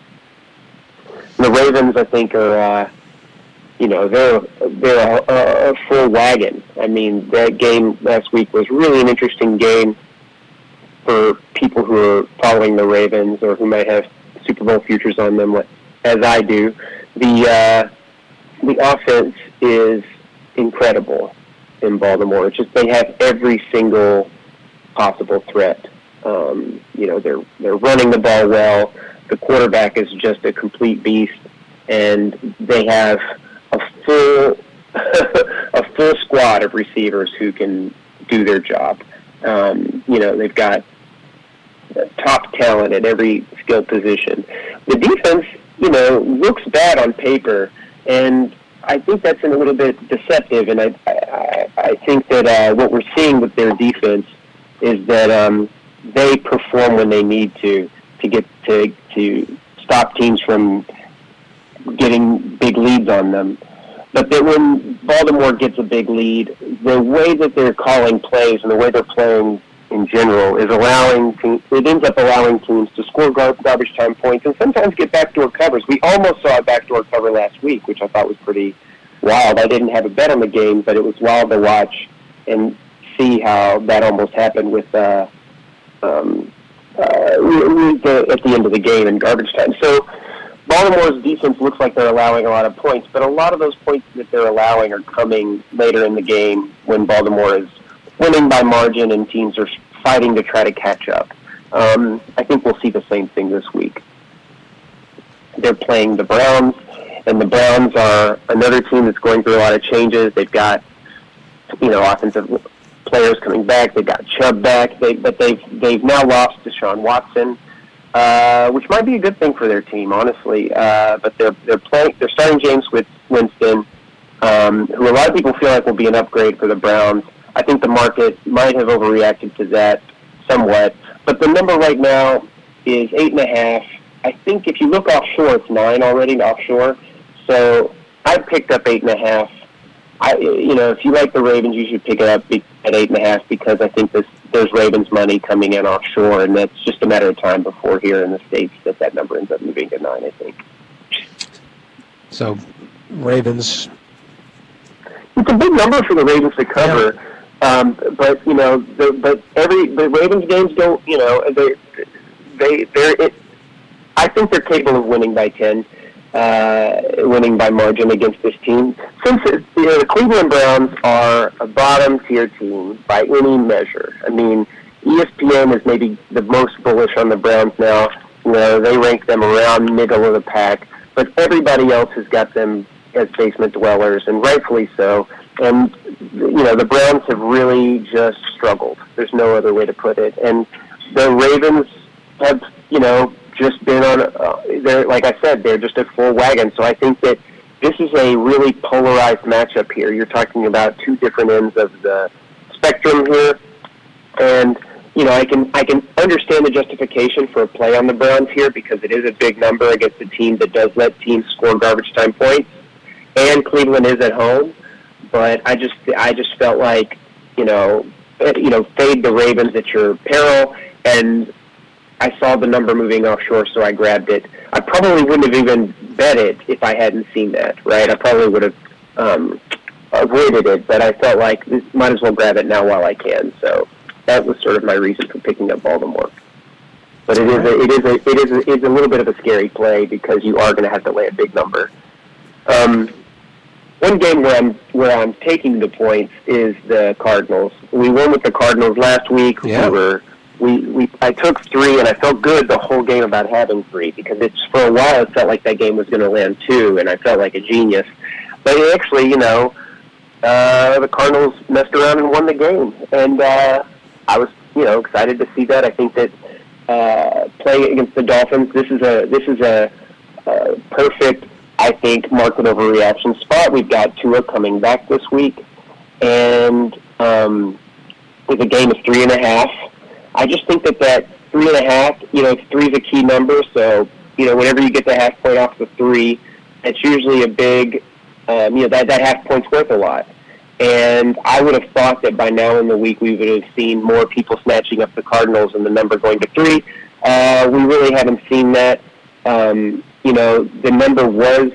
The Ravens, I think, are, uh, you know, they're they're a, a full wagon. I mean, that game last week was really an interesting game for people who are following the Ravens or who might have Super Bowl futures on them, as I do. The uh, the offense is incredible in Baltimore. It's just they have every single possible threat. Um, you know, they're they're running the ball well. The quarterback is just a complete beast, and they have a full a full squad of receivers who can do their job. Um, you know, they've got top talent at every skill position. The defense, you know, looks bad on paper, and I think that's a little bit deceptive. And I I, I think that uh, what we're seeing with their defense is that um, they perform when they need to to get to to stop teams from getting big leads on them. But that when Baltimore gets a big lead, the way that they're calling plays and the way they're playing in general is allowing te- it ends up allowing teams to score gar- garbage time points and sometimes get backdoor covers. We almost saw a backdoor cover last week, which I thought was pretty wild. I didn't have a bet on the game, but it was wild to watch and see how that almost happened with uh, um, uh, the, at the end of the game in garbage time. So Baltimore's defense looks like they're allowing a lot of points, but a lot of those points that they're allowing are coming later in the game when Baltimore is winning by margin and teams are fighting to try to catch up. Um, I think we'll see the same thing this week. They're playing the Browns, and the Browns are another team that's going through a lot of changes. They've got, you know, offensive players coming back. They've got Chubb back, they, but they've they've now lost Deshaun Watson, uh, which might be a good thing for their team, honestly. Uh, but they're they're playing. They're starting James Winston, um, who a lot of people feel like will be an upgrade for the Browns. I think the market might have overreacted to that somewhat, but the number right now is eight and a half. I think if you look offshore, it's nine already offshore. So I picked up eight and a half. I, you know, if you like the Ravens, you should pick it up at eight and a half because I think this, there's Ravens money coming in offshore, and that's just a matter of time before here in the States that that number ends up moving to nine, I think. So, Ravens. It's a big number for the Ravens to cover, yeah. um, but you know, the, but every the Ravens games don't, you know, they they they're. It, I think they're capable of winning by ten. Uh, winning by margin against this team. Since it, you know, the Cleveland Browns are a bottom-tier team by any measure. I mean, E S P N is maybe the most bullish on the Browns now. You know, they rank them around middle of the pack, but everybody else has got them as basement dwellers, and rightfully so. And, you know, the Browns have really just struggled. There's no other way to put it. And the Ravens have, you know, just been on, uh, they're, like I said, they're just a full wagon. So I think that this is a really polarized matchup here. You're talking about two different ends of the spectrum here. And, you know, I can I can understand the justification for a play on the Browns here because it is a big number against a team that does let teams score garbage time points. And Cleveland is at home. But I just I just felt like, you know, you know, fade the Ravens at your peril, and I saw the number moving offshore, so I grabbed it. I probably wouldn't have even bet it if I hadn't seen that, right? I probably would have um, avoided it, but I felt like this, might as well grab it now while I can. So that was sort of my reason for picking up Baltimore. But it is a, it is a, it is a, it's a little bit of a scary play because you are going to have to lay a big number. Um, one game where I'm where I'm taking the points is the Cardinals. We won with the Cardinals last week. Yeah. We were we, we I took three, and I felt good the whole game about having three because it's for a while it felt like that game was going to land two, and I felt like a genius. But actually, you know, uh, the Cardinals messed around and won the game, and uh, I was, you know, excited to see that. I think that uh, playing against the Dolphins, this is a this is a uh, perfect, I think, market overreaction spot. We've got Tua coming back this week, and um, with a game of three and a half. I just think that that three and a half, you know, three is a key number. So, you know, whenever you get the half point off the three, it's usually a big, um, you know, that, that half point's worth a lot. And I would have thought that by now in the week we would have seen more people snatching up the Cardinals and the number going to three. Uh, we really haven't seen that. Um, you know, the number was,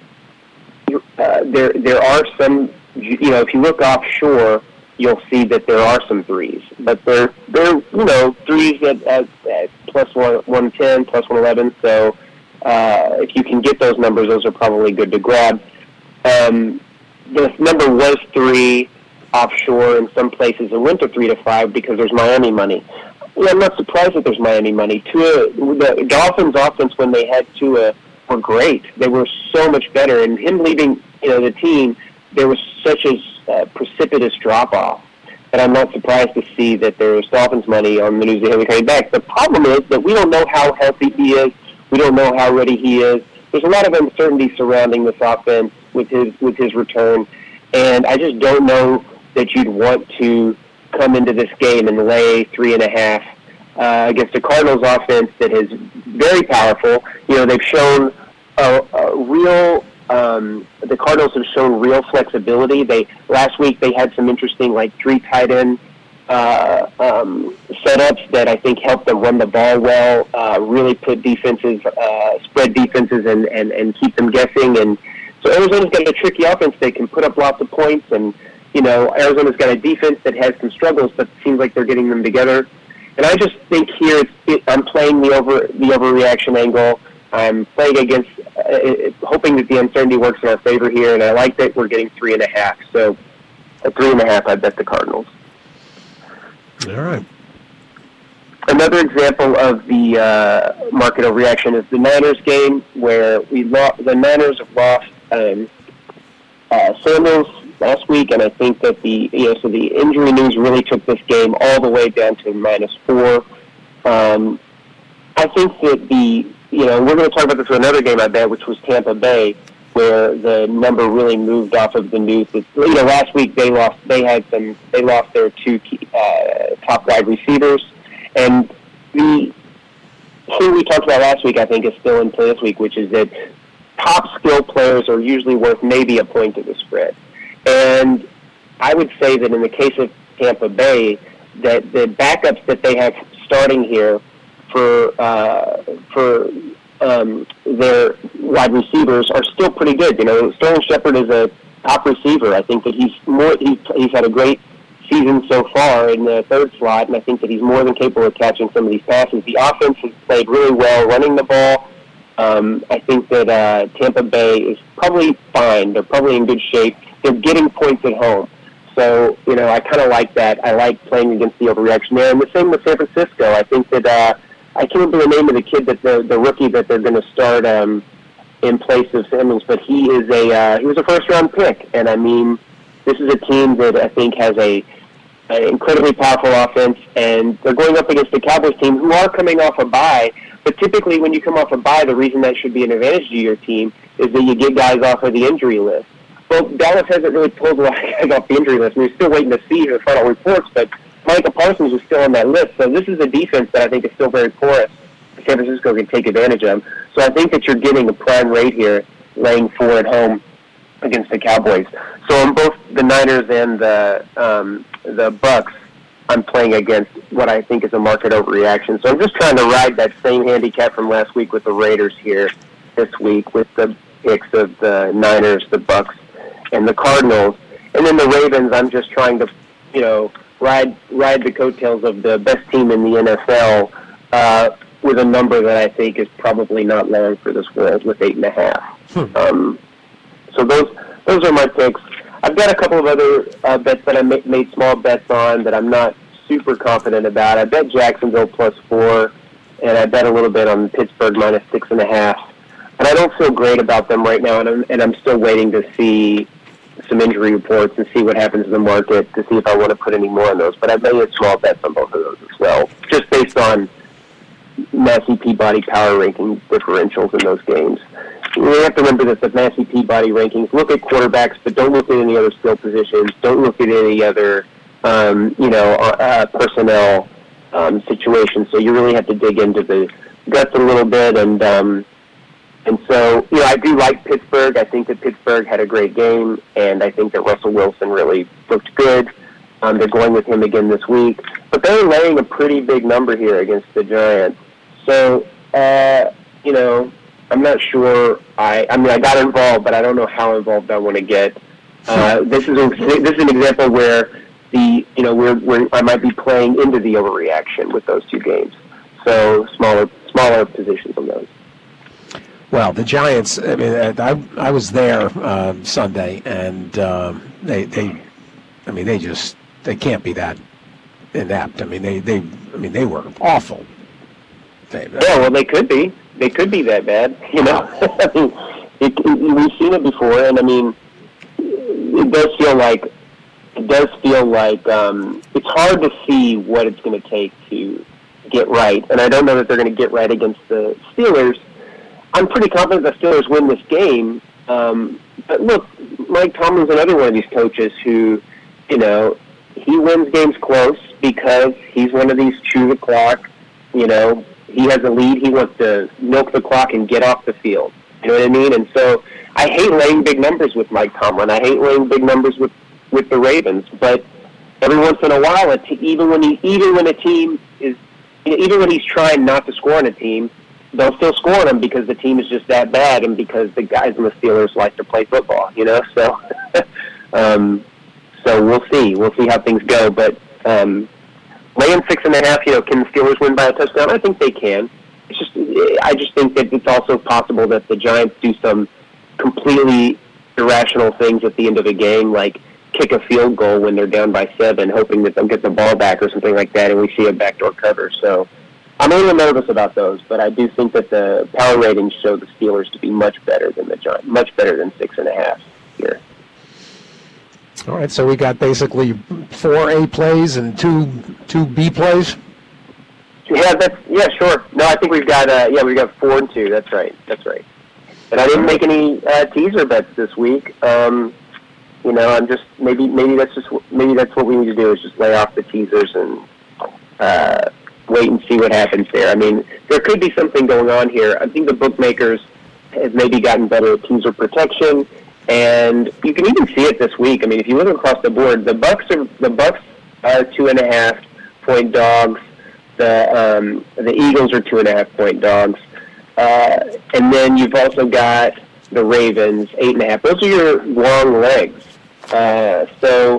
uh, there, there are some, you know, if you look offshore, you'll see that there are some threes, but they're they're you know threes at, at, at plus one one ten, plus one eleven. So uh, if you can get those numbers, those are probably good to grab. Um, the number was three offshore in some places. It went to three to five because there's Miami money. Yeah, I'm not surprised that there's Miami money. Tua, the Dolphins' offense when they had Tua were great. They were so much better, and him leaving you know the team, there was such a Uh, precipitous drop-off, and I'm not surprised to see that there's Dolphins money on the news of him coming back. The problem is that we don't know how healthy he is. We don't know how ready he is. There's a lot of uncertainty surrounding this offense with his with his return, and I just don't know that you'd want to come into this game and lay three and a half uh, against a Cardinals offense that is very powerful. You know, they've shown a, a real Um, the Cardinals have shown real flexibility. They last week they had some interesting like three tight end uh, um, setups that I think helped them run the ball well. Uh, really put defenses, uh, spread defenses, and, and, and keep them guessing. And so Arizona's got a tricky offense. They can put up lots of points, and you know Arizona's got a defense that has some struggles, but it seems like they're getting them together. And I just think here it's, it, I'm playing the over the overreaction angle. I'm playing against, uh, hoping that the uncertainty works in our favor here, and I like that we're getting three and a half. So, at three and a half, I bet the Cardinals. All right. Another example of the uh, market overreaction is the Niners game, where we lost. The Niners have lost um, uh, Samuels last week, and I think that the you know so the injury news really took this game all the way down to minus four. Um, I think that the You know, we're going to talk about this for another game, I bet, which was Tampa Bay, where the number really moved off of the news. That, you know, last week they lost. They had some. They lost their two key, uh, top wide receivers, and the thing we talked about last week, I think, is still in play this week, which is that top skill players are usually worth maybe a point to the spread. And I would say that in the case of Tampa Bay, that the backups that they have starting here for uh, for um, their wide receivers are still pretty good. You know, Sterling Shepard is a top receiver. I think that he's more. He's, he's had a great season so far in the third slot, and I think that he's more than capable of catching some of these passes. The offense has played really well running the ball. Um, I think that uh, Tampa Bay is probably fine. They're probably in good shape. They're getting points at home. So, you know, I kind of like that. I like playing against the overreaction there. And the same with San Francisco. I think that uh, I can't remember the name of the kid, that the, the rookie that they're going to start um, in place of Samuels, but he is a uh, he was a first-round pick. And, I mean, this is a team that I think has a an incredibly powerful offense, and they're going up against the Cowboys team, who are coming off a bye. But typically when you come off a bye, the reason that should be an advantage to your team is that you get guys off of the injury list. Well, Dallas hasn't really pulled a lot of guys off the injury list. We're still waiting to see the final reports, but Micah Parsons is still on that list. So this is a defense that I think is still very porous. San Francisco can take advantage of. So I think that you're getting a prime rate here, laying four at home against the Cowboys. So on both the Niners and the um, the Bucks, I'm playing against what I think is a market overreaction. So I'm just trying to ride that same handicap from last week with the Raiders here this week with the picks of the Niners, the Bucks, and the Cardinals. And then the Ravens, I'm just trying to, you know, ride ride the coattails of the best team in the N F L uh, with a number that I think is probably not long for this world with eight and a half. Hmm. Um, so those those are my picks. I've got a couple of other uh, bets that I ma- made small bets on that I'm not super confident about. I bet Jacksonville plus four, and I bet a little bit on Pittsburgh minus six and a half. And I don't feel great about them right now, and I'm, and I'm still waiting to see some injury reports and see what happens in the market to see if I want to put any more on those. But I made a small bets on both of those as well, just based on Massey Peabody power ranking differentials in those games. We have to remember that the Massey Peabody rankings look at quarterbacks, but don't look at any other skill positions. Don't look at any other, um, you know, uh, personnel um, situations. So you really have to dig into the guts a little bit. And um, and so, you know, I do like Pittsburgh. I think that Pittsburgh had a great game, and I think that Russell Wilson really looked good. Um, they're going with him again this week, but they're laying a pretty big number here against the Giants. So, uh, you know. I'm not sure. I I mean, I got involved, but I don't know how involved I want to get. Uh, this is a, this is an example where the you know we're, we're I might be playing into the overreaction with those two games. So smaller smaller positions on those. Well, the Giants. I mean, I I was there uh, Sunday, and um, they they, I mean, they just they can't be that inept. I mean, they they I mean they were awful. They, yeah, well, they could be. They could be that bad, you know. I mean, it, it, we've seen it before, and I mean, it does feel like it does feel like um, it's hard to see what it's going to take to get right. And I don't know that they're going to get right against the Steelers. I'm pretty confident the Steelers win this game. Um, but look, Mike Tomlin's another one of these coaches who, you know, he wins games close because he's one of these chew the clock, you know. He has a lead. He wants to milk the clock and get off the field. You know what I mean? And so I hate laying big numbers with Mike Tomlin. I hate laying big numbers with, with the Ravens. But every once in a while, a t- even when he even when a team is even when he's trying not to score on a team, they'll still score on him because the team is just that bad and because the guys in the Steelers like to play football. You know, so um, so we'll see. We'll see how things go, but. Um, Laying six and a half, you know, can the Steelers win by a touchdown? I think they can. It's just, I just think that it's also possible that the Giants do some completely irrational things at the end of a game, like kick a field goal when they're down by seven, hoping that they'll get the ball back or something like that, and we see a backdoor cover. So I'm a little nervous about those, but I do think that the power ratings show the Steelers to be much better than the Giants, much better than six and a half here. All right, so we got basically four A plays and two two B plays. Yeah, that's yeah, sure. No, I think we've got uh, yeah, we've got four and two. That's right. That's right. And I didn't make any uh, teaser bets this week. Um, you know, I'm just maybe maybe that's just maybe that's what we need to do is just lay off the teasers and uh, wait and see what happens there. I mean, there could be something going on here. I think the bookmakers have maybe gotten better at teaser protection. And you can even see it this week. I mean, if you look across the board, the Bucks are the Bucks are two and a half point dogs. The um, the Eagles are two and a half point dogs, uh, and then you've also got the Ravens eight and a half. Those are your long legs. Uh, so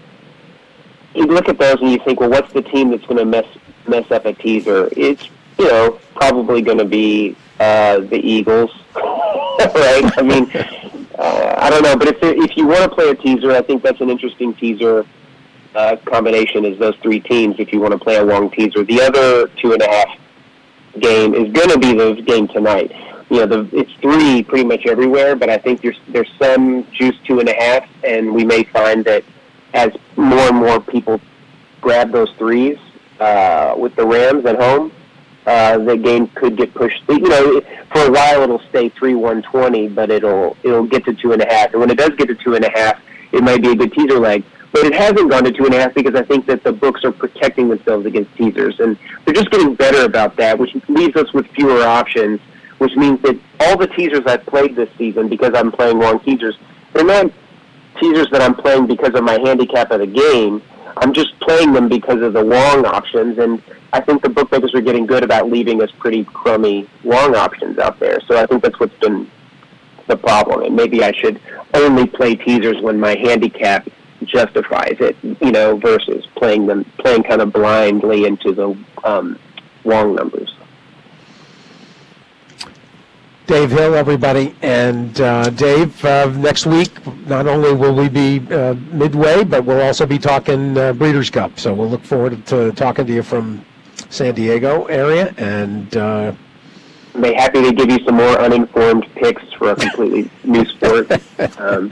you look at those and you think, well, what's the team that's going to mess mess up a teaser? It's you know probably going to be uh, the Eagles, right? I mean. Uh, I don't know, but if if you want to play a teaser, I think that's an interesting teaser uh, combination is those three teams if you want to play a long teaser. The other two and a half game is going to be the game tonight. You know, the, it's three pretty much everywhere, but I think there's, there's some juice two and a half, and we may find that as more and more people grab those threes uh, with the Rams at home, Uh, the game could get pushed. You know, for a while it'll stay three one twenty, but it'll it'll get to two and a half. And when it does get to two and a half, it might be a good teaser leg. But it hasn't gone to two and a half because I think that the books are protecting themselves against teasers, and they're just getting better about that, which leaves us with fewer options. Which means that all the teasers I've played this season, because I'm playing long teasers, they're not teasers that I'm playing because of my handicap of the game. I'm just playing them because of the long options, and I think the bookmakers are getting good about leaving us pretty crummy long options out there. So I think that's what's been the problem. And maybe I should only play teasers when my handicap justifies it, you know, versus playing them, playing kind of blindly into the um, long numbers. Dave Hill, everybody. And uh, Dave, uh, next week, not only will we be uh, midway, but we'll also be talking uh, Breeders' Cup. So we'll look forward to talking to you from San Diego area. And uh, I'm happy to give you some more uninformed picks for a completely new sport. Um.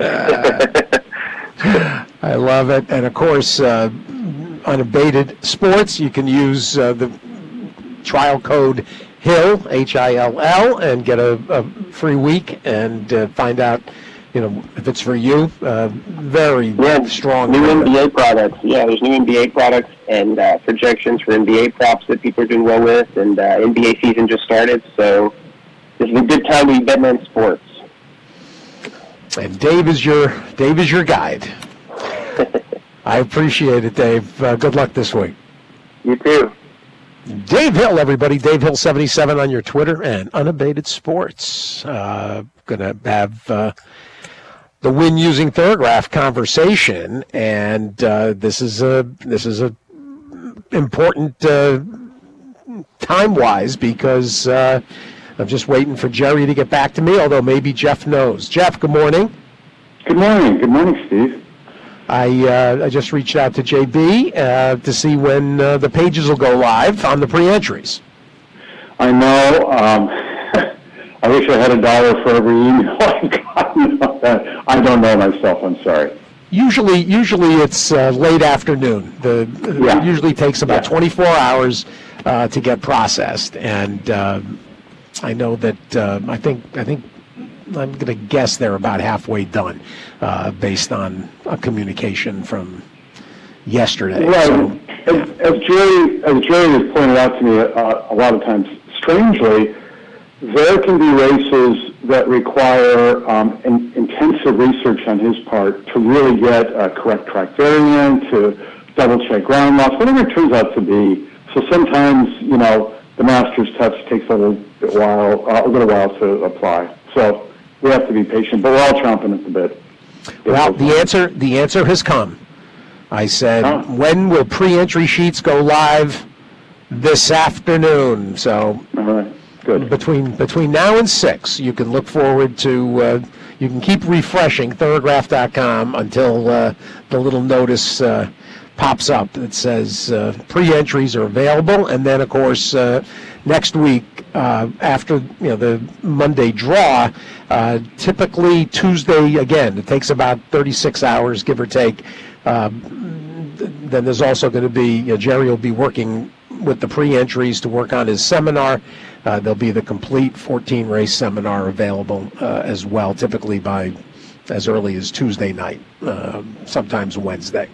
I love it. And, of course, uh, Unabated Sports, you can use uh, the trial code Hill, H I L L, and get a, a free week and uh, find out, you know, if it's for you. Uh, very yeah, strong. New N B A products. Yeah, there's new N B A products and uh, projections for N B A props that people are doing well with, and uh, N B A season just started, so this is a good time to be betting on sports. And Dave is your Dave is your guide. I appreciate it, Dave. Uh, good luck this week. You too. Dave Hill, everybody. Dave Hill seventy-seven on your Twitter and Unabated Sports. Uh, going to have uh, the win using Thorograph conversation, and uh, this is a this is a important uh, time wise because uh, I'm just waiting for Jerry to get back to me. Although maybe Jeff knows. Jeff, good morning. Good morning. Good morning, Steve. I uh, I just reached out to J B uh, to see when uh, the pages will go live on the pre-entries. I know. Um, I wish I had a dollar for every email I got. I don't know myself. I'm sorry. Usually, usually it's uh, late afternoon. The yeah. It usually takes about yeah. twenty-four hours uh, to get processed, and uh, I know that uh, I think I think. I'm going to guess they're about halfway done, uh, based on a communication from yesterday. Right. So, as, as Jerry, as Jerry has pointed out to me uh, a lot of times, strangely, there can be races that require um, in, intensive research on his part to really get a correct track variant, to double-check ground loss, whatever it turns out to be. So sometimes, you know, the master's test takes a little bit while, uh, a little while to apply. So we have to be patient, but we're all chomping at the bit. Well, the answer the answer has come. I said, oh. when will pre-entry sheets go live? This afternoon. So all right. Good. Between between now and six, you can look forward to. Uh, you can keep refreshing Thorograph dot com until uh, the little notice uh, pops up that says uh, pre-entries are available, and then of course uh, next week uh, after you know the Monday draw, uh, typically Tuesday again. It takes about thirty-six hours, give or take. Um, then there's also going to be you know, Jerry will be working with the pre-entries to work on his seminar. Uh, there'll be the complete fourteen race seminar available uh, as well, typically by as early as Tuesday night, uh, sometimes Wednesday.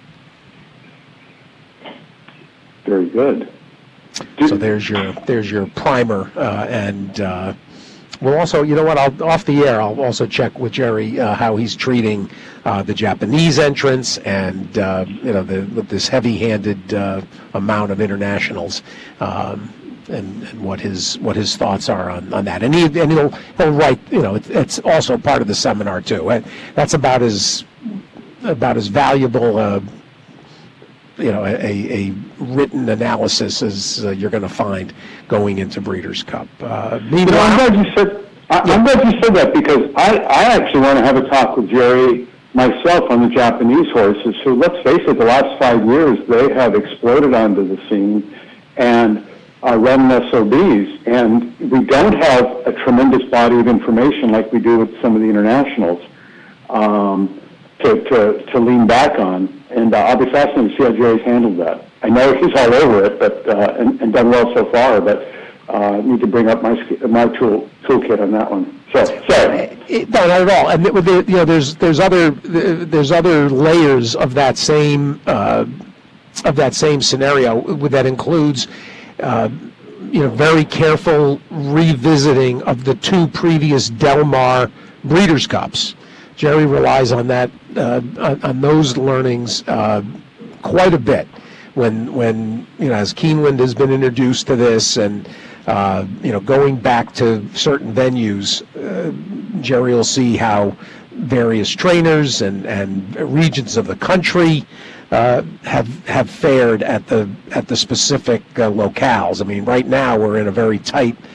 Very good. So there's your there's your primer, uh, and uh, we'll also, you know what, I'll off the air, I'll also check with Jerry uh, how he's treating uh, the Japanese entrants and uh, you know the, with this heavy-handed uh, amount of internationals, um, and, and what his what his thoughts are on, on that. And he and he'll he'll write, you know, it, it's also part of the seminar too. That's about as about as valuable. Uh, you know, a, a written analysis as uh, you're going to find going into Breeders' Cup. Uh, you know, I'm glad you said. I, yeah. I'm glad you said that because I, I actually want to have a talk with Jerry myself on the Japanese horses. Who, let's face it, the last five years they have exploded onto the scene and are running S O Bs, and we don't have a tremendous body of information like we do with some of the internationals um, to, to to lean back on. And uh, I'll be fascinated to see how Jerry's handled that. I know he's all over it, but uh, and, and done well so far. But uh, need to bring up my my tool toolkit on that one. So, sorry. No, not at all. And the, you know, there's there's other there's other layers of that same uh, of that same scenario that includes. Uh, you know, very careful revisiting of the two previous Del Mar Breeders' Cups. Jerry relies on that, uh, on, on those learnings uh, quite a bit. When, when you know, as Keeneland has been introduced to this, and uh, you know, going back to certain venues, uh, Jerry will see how various trainers and, and regions of the country uh, have have fared at the at the specific uh, locales. I mean, right now we're in a very tight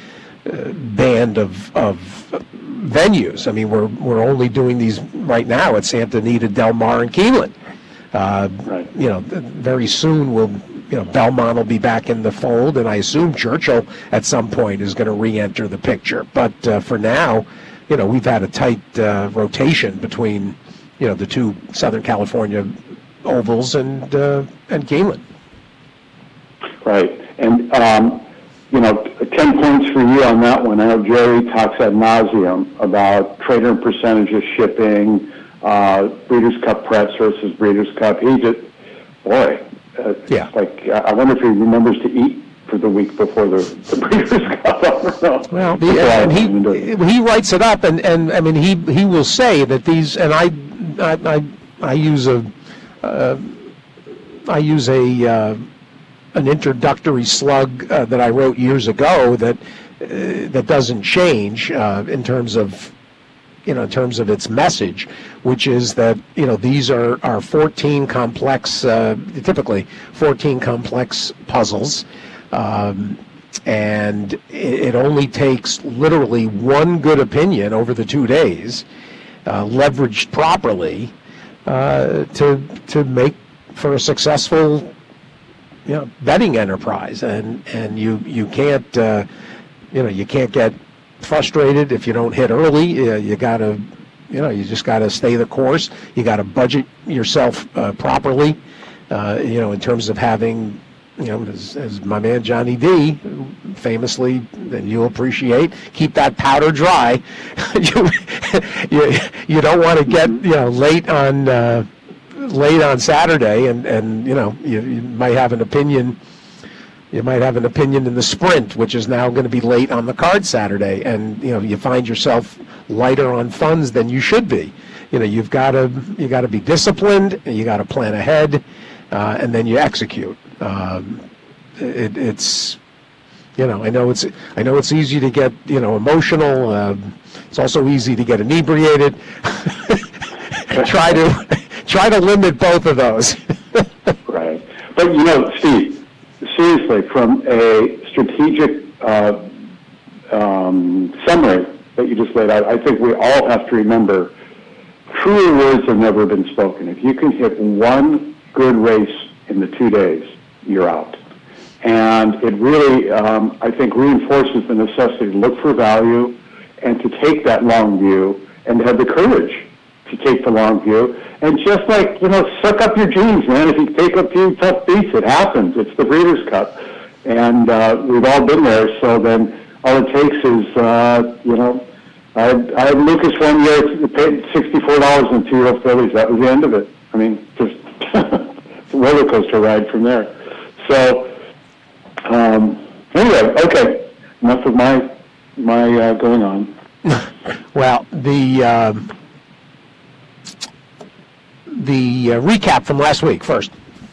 uh, band of of venues. I mean, we're we're only doing these right now at Santa Anita, Del Mar, and Keeneland. Uh, Right. You know, very soon we'll, you know, Belmont will be back in the fold, and I assume Churchill at some point is going to re-enter the picture. But uh, for now, you know, we've had a tight uh, rotation between, you know, the two Southern California ovals and uh, and Keeneland. Right. And, um, you know, ten points for you on that one. I know Jerry talks ad nauseum about trader and percentages shipping, uh, Breeders' Cup preps versus Breeders' Cup. He just, boy, uh, Yeah. like, I wonder if he remembers to eat for the week before the, the Breeders' Cup. I don't know. Well, the, and he he writes it up, and, and I mean he he will say that these, and I I I, I use a uh, I use a uh, an introductory slug uh, that I wrote years ago that uh, that doesn't change uh, in terms of you know in terms of its message, which is that you know these are are fourteen complex uh, typically fourteen complex puzzles. Um, and it only takes literally one good opinion over the two days, uh, leveraged properly, uh, to to make for a successful, you know, betting enterprise. And and you you can't uh, you know you can't get frustrated if you don't hit early. Uh, you gotta you know you just gotta stay the course. You gotta budget yourself uh, properly. Uh, you know in terms of having. You know, as, as my man Johnny D famously, and you'll appreciate, keep that powder dry. you, you you don't want to get you know late on uh, late on Saturday, and, and you know you, you might have an opinion. You might have an opinion in the sprint, which is now going to be late on the card Saturday, and you know you find yourself lighter on funds than you should be. You know you've got to you got to be disciplined. You got to plan ahead, uh, and then you execute. Um, it, it's, you know, I know it's, I know it's easy to get, you know, emotional. Um, it's also easy to get inebriated. try to, try to limit both of those. Right. But, you know, Steve, seriously, from a strategic uh, um, summary that you just laid out, I think we all have to remember truer words have never been spoken. If you can hit one good race in the two days, you're out. And it really, um, I think, reinforces the necessity to look for value and to take that long view and to have the courage to take the long view. And just like, you know, suck up your genes, man. If you take a few tough beats, it happens. It's the Breeders' Cup. And uh, we've all been there. So then all it takes is, uh, you know, I had, I had Lucas one year, paid sixty-four dollars in two-year-old fillies. That was the end of it. I mean, just it's a roller coaster ride from there. So, um, anyway, okay, enough of my my uh, going on. Well, the um, the uh, recap from last week first.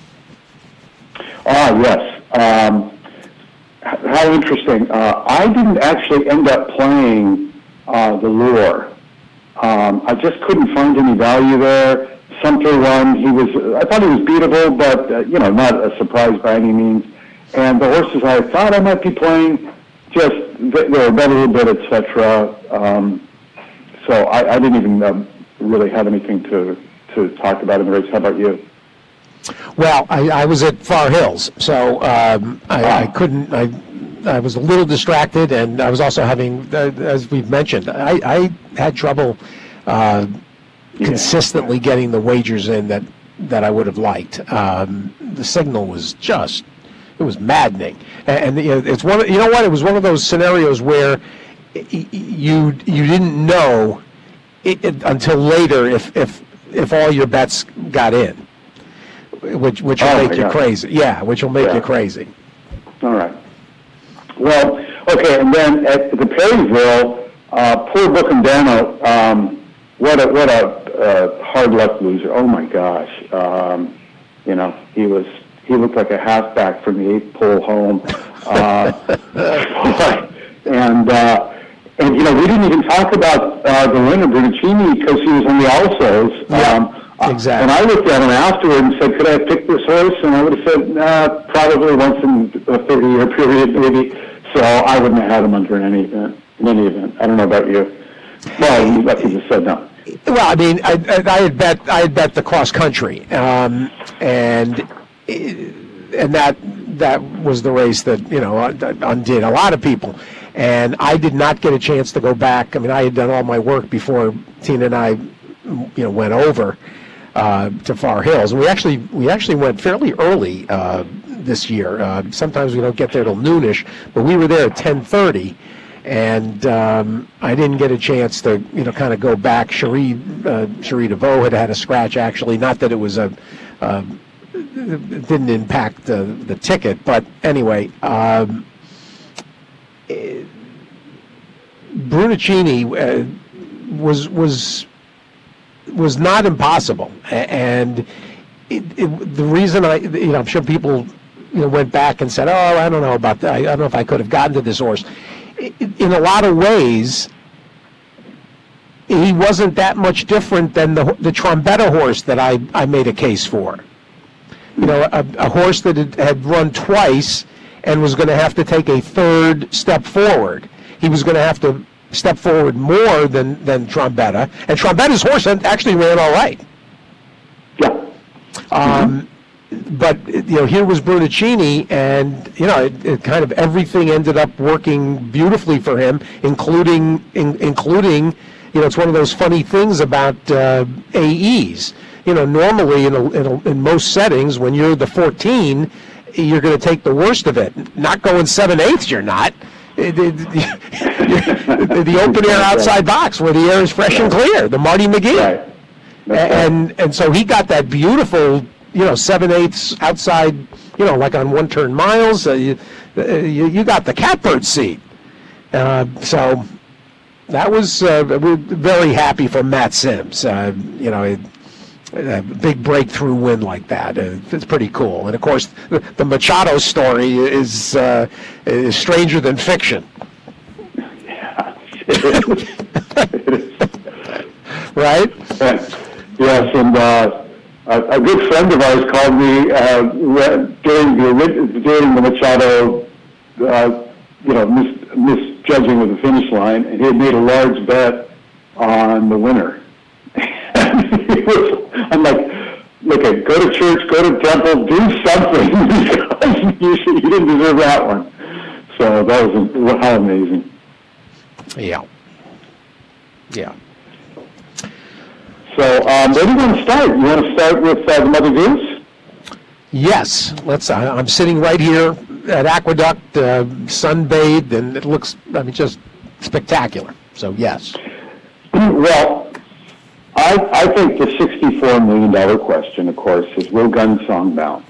Ah, yes. Um, how interesting. Uh, I didn't actually end up playing uh, the Lure. Um, I just couldn't find any value there. Sumter won. He was. I thought he was beatable, but uh, you know, not a surprise by any means. And the horses I thought I might be playing, just they, they were better a little bit, et cetera. Um, so I, I didn't even um, really have anything to to talk about in the race. How about you? Well, I, I was at Far Hills, so um, I, Ah. I couldn't. I I was a little distracted, and I was also having, uh, as we've mentioned, I, I had trouble uh, consistently Yeah. getting the wagers in that, that I would have liked. Um, the signal was just, it was maddening, and, and you know, it's one. You know what? It was one of those scenarios where y- you you didn't know it, it, until later if if if all your bets got in, which which will Oh, make my you God. crazy. Yeah, which will make Yeah. you crazy. All right. Well, okay, and then at the Perryville, uh, poor Bucandano, um, what a what a uh, hard luck loser. Oh my gosh, um, you know he was he looked like a halfback from the eighth pole home, uh, and uh, and you know we didn't even talk about uh, the winner Bertuccini because he was on the Alsos. Yeah. Um, Exactly. And I looked at him afterward and said, could I have picked this horse? And I would have said, nah, probably once in a thirty-year period, maybe. So I wouldn't have had him under in any event. In any event, I don't know about you. Well, you, like you just said, no. Well, I mean, I, I had bet I had bet the cross country, um, and and that that was the race that you know undid a lot of people. And I did not get a chance to go back. I mean, I had done all my work before Tina and I, you know, went over uh, to Far Hills. And we actually we actually went fairly early uh, this year. Uh, sometimes we don't get there till noonish, but we were there at ten thirty. And um, I didn't get a chance to, you know, kind of go back. Cherie, uh, Cherie DeVoe had had a scratch, actually. Not that it was a, uh, it didn't impact the, the ticket. But anyway, um, it, Brunacini uh, was was was not impossible. And it, it, the reason I, you know, I'm sure people, you know, went back and said, oh, I don't know about that. I don't know if I could have gotten to this horse. In a lot of ways, he wasn't that much different than the the Trombetta horse that I, I made a case for. You know, a, a horse that had, had run twice and was going to have to take a third step forward. He was going to have to step forward more than, than Trombetta. And Trombetta's horse actually ran all right. Yeah. Um, But, you know, here was Brunacini, and, you know, it, it kind of everything ended up working beautifully for him, including, in, including, you know, it's one of those funny things about uh, A Es. You know, normally in, a, in, a, in most settings, when you're the fourteen, you're going to take the worst of it. Not going seven-eighths, you're not. It, it, the, the open air outside box where the air is fresh and clear, the Marty McGee. Right. And, and so he got that beautiful, you know, seven-eighths outside, you know, like on one-turn miles. Uh, you, uh, you, you got the catbird seat. Uh, so that was uh, we're very happy for Matt Sims. Uh, you know, it, a big breakthrough win like that. Uh, it's pretty cool. And, of course, the, the Machado story is, uh, is stranger than fiction. Yeah, it is. It is. Right? Yes, and uh, a, a good friend of ours called me uh, during the during the Machado, uh, you know, mis, misjudging of the finish line, and he had made a large bet on the winner. was, I'm like, look, go to church, go to temple, do something, because you, should, you didn't deserve that one. So that was how amazing. Yeah. Yeah. So um, where do you want to start? You want to start with uh, the Mother Goose? Yes. Let's. I, I'm sitting right here at Aqueduct, uh, sunbathed, and it looks, I mean, just spectacular. So, yes. Well, I, I think the sixty-four million dollars question, of course, is will Gunsong bounce?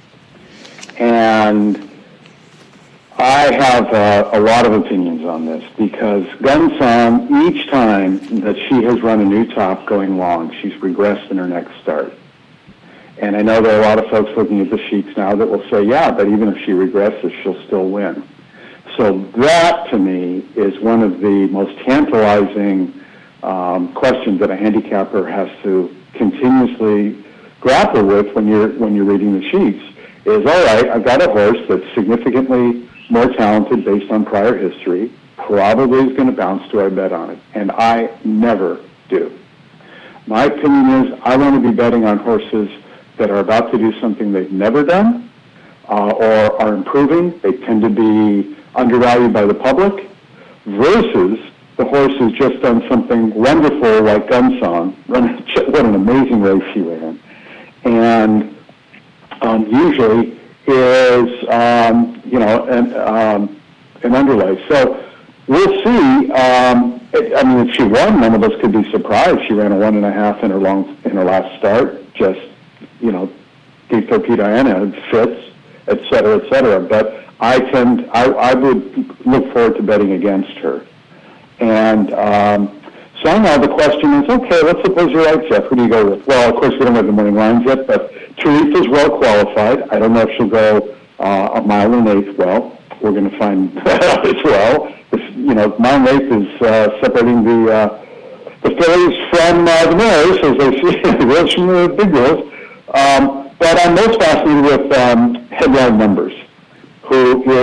And I have uh, a lot of opinions on this because Gunsong, each time that she has run a new top going long, she's regressed in her next start. And I know there are a lot of folks looking at the sheets now that will say, yeah, but even if she regresses, she'll still win. So that, to me, is one of the most tantalizing um, questions that a handicapper has to continuously grapple with when you're when you're reading the sheets. Is, all right, I've got a horse that's significantly more talented based on prior history, probably is going to bounce. Do I bet on it? And I never do. My opinion is I want to be betting on horses that are about to do something they've never done uh, or are improving. They tend to be undervalued by the public versus the horse who's just done something wonderful like Gunsong. What an amazing race he ran. And um, usually is, um, you know, an, um, an underlay. So we'll see. Um, it, I mean, if she won, none of us could be surprised. She ran a one and a half in her long in her last start. Just, you know, gave Torpedo fits, et cetera, et cetera. But I tend, I, I would look forward to betting against her. And um, so now the question is, okay, let's suppose you're right, Jeff. Who do you go with? Well, of course, we don't have the morning lines yet, but Teresa's well qualified. I don't know if she'll go uh, a mile and an eighth well. We're going to find that out as well. This, you know, mile and eighth is uh, separating the uh, the fillies from uh, the mares, as they see, the girls from the big girls. Um, but I'm most fascinated with um, Headline Numbers, who is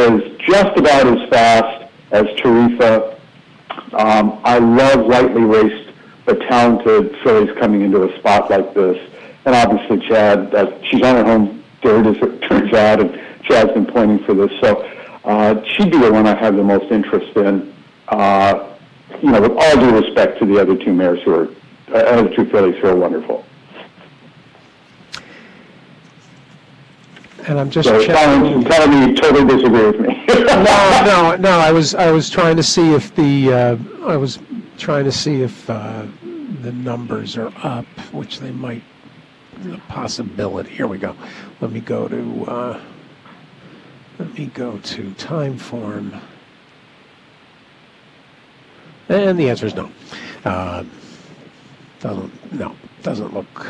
just about as fast as Tarifa. Um, I love lightly raced but talented fillies coming into a spot like this. And obviously Chad, uh, she's on her home dirt as it turns out, and Chad's been pointing for this. So uh, she'd be the one I have the most interest in. Uh, you know, with all due respect to the other two mares who are, uh, other two fillies who are wonderful. And I'm just so checking. telling me you totally disagree with me. no, no, no. I was, I was trying to see if the, uh, I was trying to see if uh, the numbers are up, which they might. A possibility. Here we go. Let me go to. Uh, let me go to time form. And the answer is no. Uh, doesn't no doesn't look.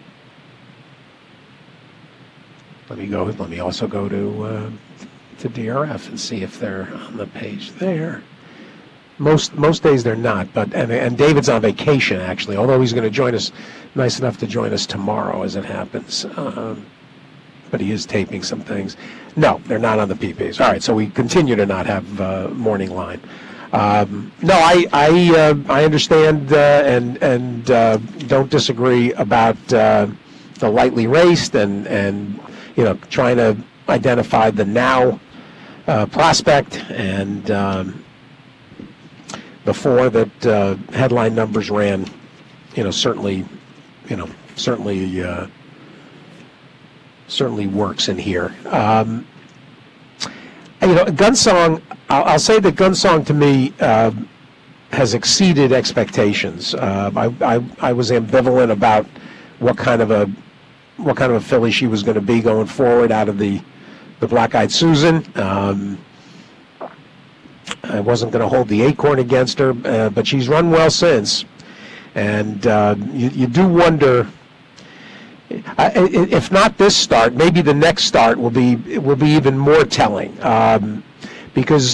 Let me go. Let me also go to uh, to D R F and see if they're on the page there. Most most days they're not, but and and David's on vacation actually. Although he's going to join us, nice enough to join us tomorrow as it happens. Um, but he is taping some things. No, they're not on the P Ps. All right, so we continue to not have uh, morning line. Um, no, I I uh, I understand uh, and and uh, don't disagree about uh, the lightly raced and and you know trying to identify the now uh, prospect and. Um, Before that uh, headline numbers ran, you know, certainly, you know, certainly, uh, certainly works in here. Um, you know, Gunsong. I'll, I'll say that Gunsong to me uh, has exceeded expectations. Uh, I, I I was ambivalent about what kind of a what kind of a filly she was going to be going forward out of the the Black-Eyed Susan. Um, I wasn't going to hold the acorn against her, uh, but she's run well since. And uh, you, you do wonder, uh, if not this start, maybe the next start will be will be even more telling, um, because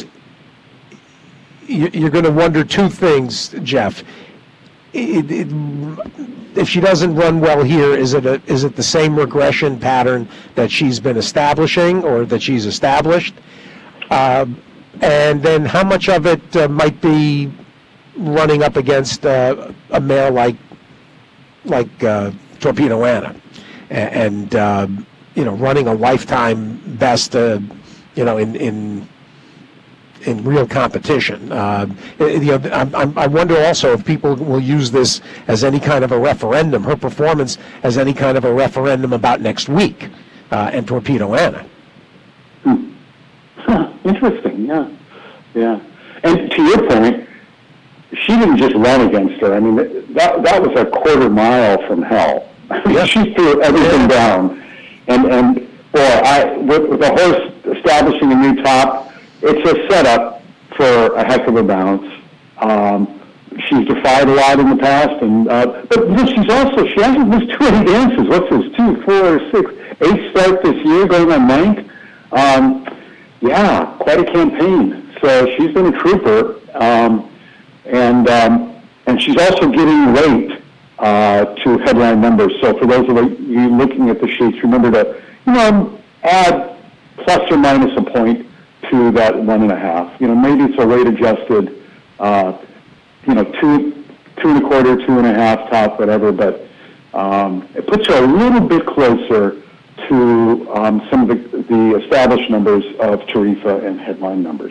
you, you're going to wonder two things, Jeff. It, it, if she doesn't run well here, is it a, is it the same regression pattern that she's been establishing or that she's established? Uh, And then how much of it uh, might be running up against uh, a mare like like uh, Torpedo Anna, and, and uh, you know running a lifetime best, uh, you know in in in real competition. Uh, you know, I, I wonder also if people will use this as any kind of a referendum, her performance as any kind of a referendum about next week uh, and Torpedo Anna. Hmm. Huh, interesting, yeah, yeah. And to your point, she didn't just run against her. I mean, that that was a quarter mile from hell. Yeah. She threw everything down, and and boy, I with, with the horse establishing a new top, it's a setup for a heck of a bounce. Um, she's defied a lot in the past, and uh, but you know, she's also she hasn't missed too many dances. What's this? Two, four, six, eight start this year, going on ninth. Um, Yeah, quite a campaign. So she's been a trooper, um, and um, and she's also getting weight uh, to headline numbers. So for those of you looking at the sheets, remember to you know add plus or minus a point to that one and a half. You know, maybe it's a weight adjusted, uh, you know, two two and a quarter, two and a half top, whatever. But um, it puts her a little bit closer to um, some of the, the established numbers of Tarifa and headline numbers.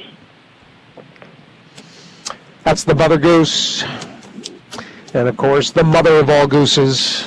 That's the Mother Goose. And, of course, the mother of all gooses.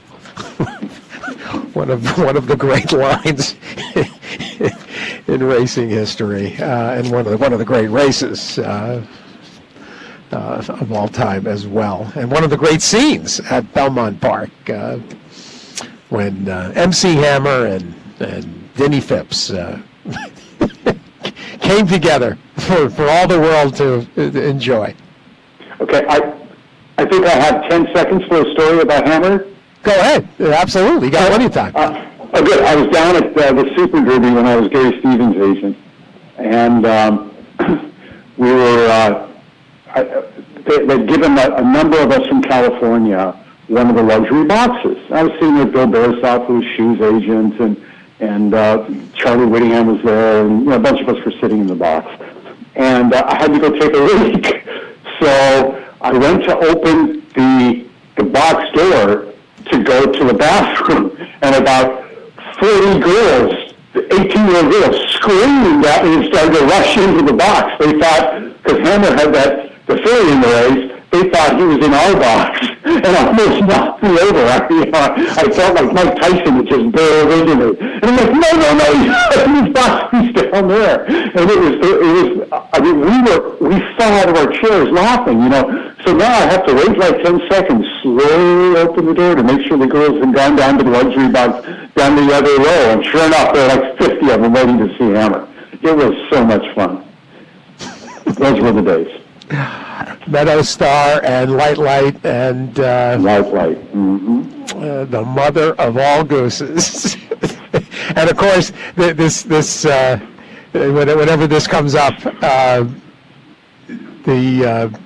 one of one of the great lines in racing history, uh, and one of the, one of the great races uh, uh, of all time as well. And one of the great scenes at Belmont Park. Uh, when uh, M C Hammer and, and Denny Phipps uh, came together for, for all the world to, to enjoy. Okay, I I think I have ten seconds for a story about Hammer. Go ahead. Absolutely. You got plenty of time. Uh, oh, good. I was down at uh, the Super Derby when I was Gary Stevens' agent, and um, we were, uh, I, they, they'd given a, a number of us from California one of the luxury boxes. I was sitting with Bill Beressoff, who was Shoe's agent, and and uh, Charlie Whittingham was there, and you know, a bunch of us were sitting in the box. And uh, I had to go take a leak. So I went to open the the box door to go to the bathroom, and about forty girls, eighteen-year-old girls, screamed at me and started to rush into the box. They thought, because Hammer had that, the fairy in the race, they thought he was in our box, and almost knocked me over. I, you know, I felt like Mike Tyson had just barreled into me. And I'm like, no, no, no, his box is down there. And it was, it was, I mean, we were, we fell out of our chairs laughing, you know. So now I have to wait like ten seconds, slowly open the door to make sure the girls had gone down to the luxury box, down the other row. And sure enough, there were like fifty of them waiting to see Hammer. It was so much fun. Those were the days. Meadow Star and Light Light and uh, Light Light, mm-hmm. uh, the mother of all gooses. And of course, this this uh, whenever this comes up, uh, the uh,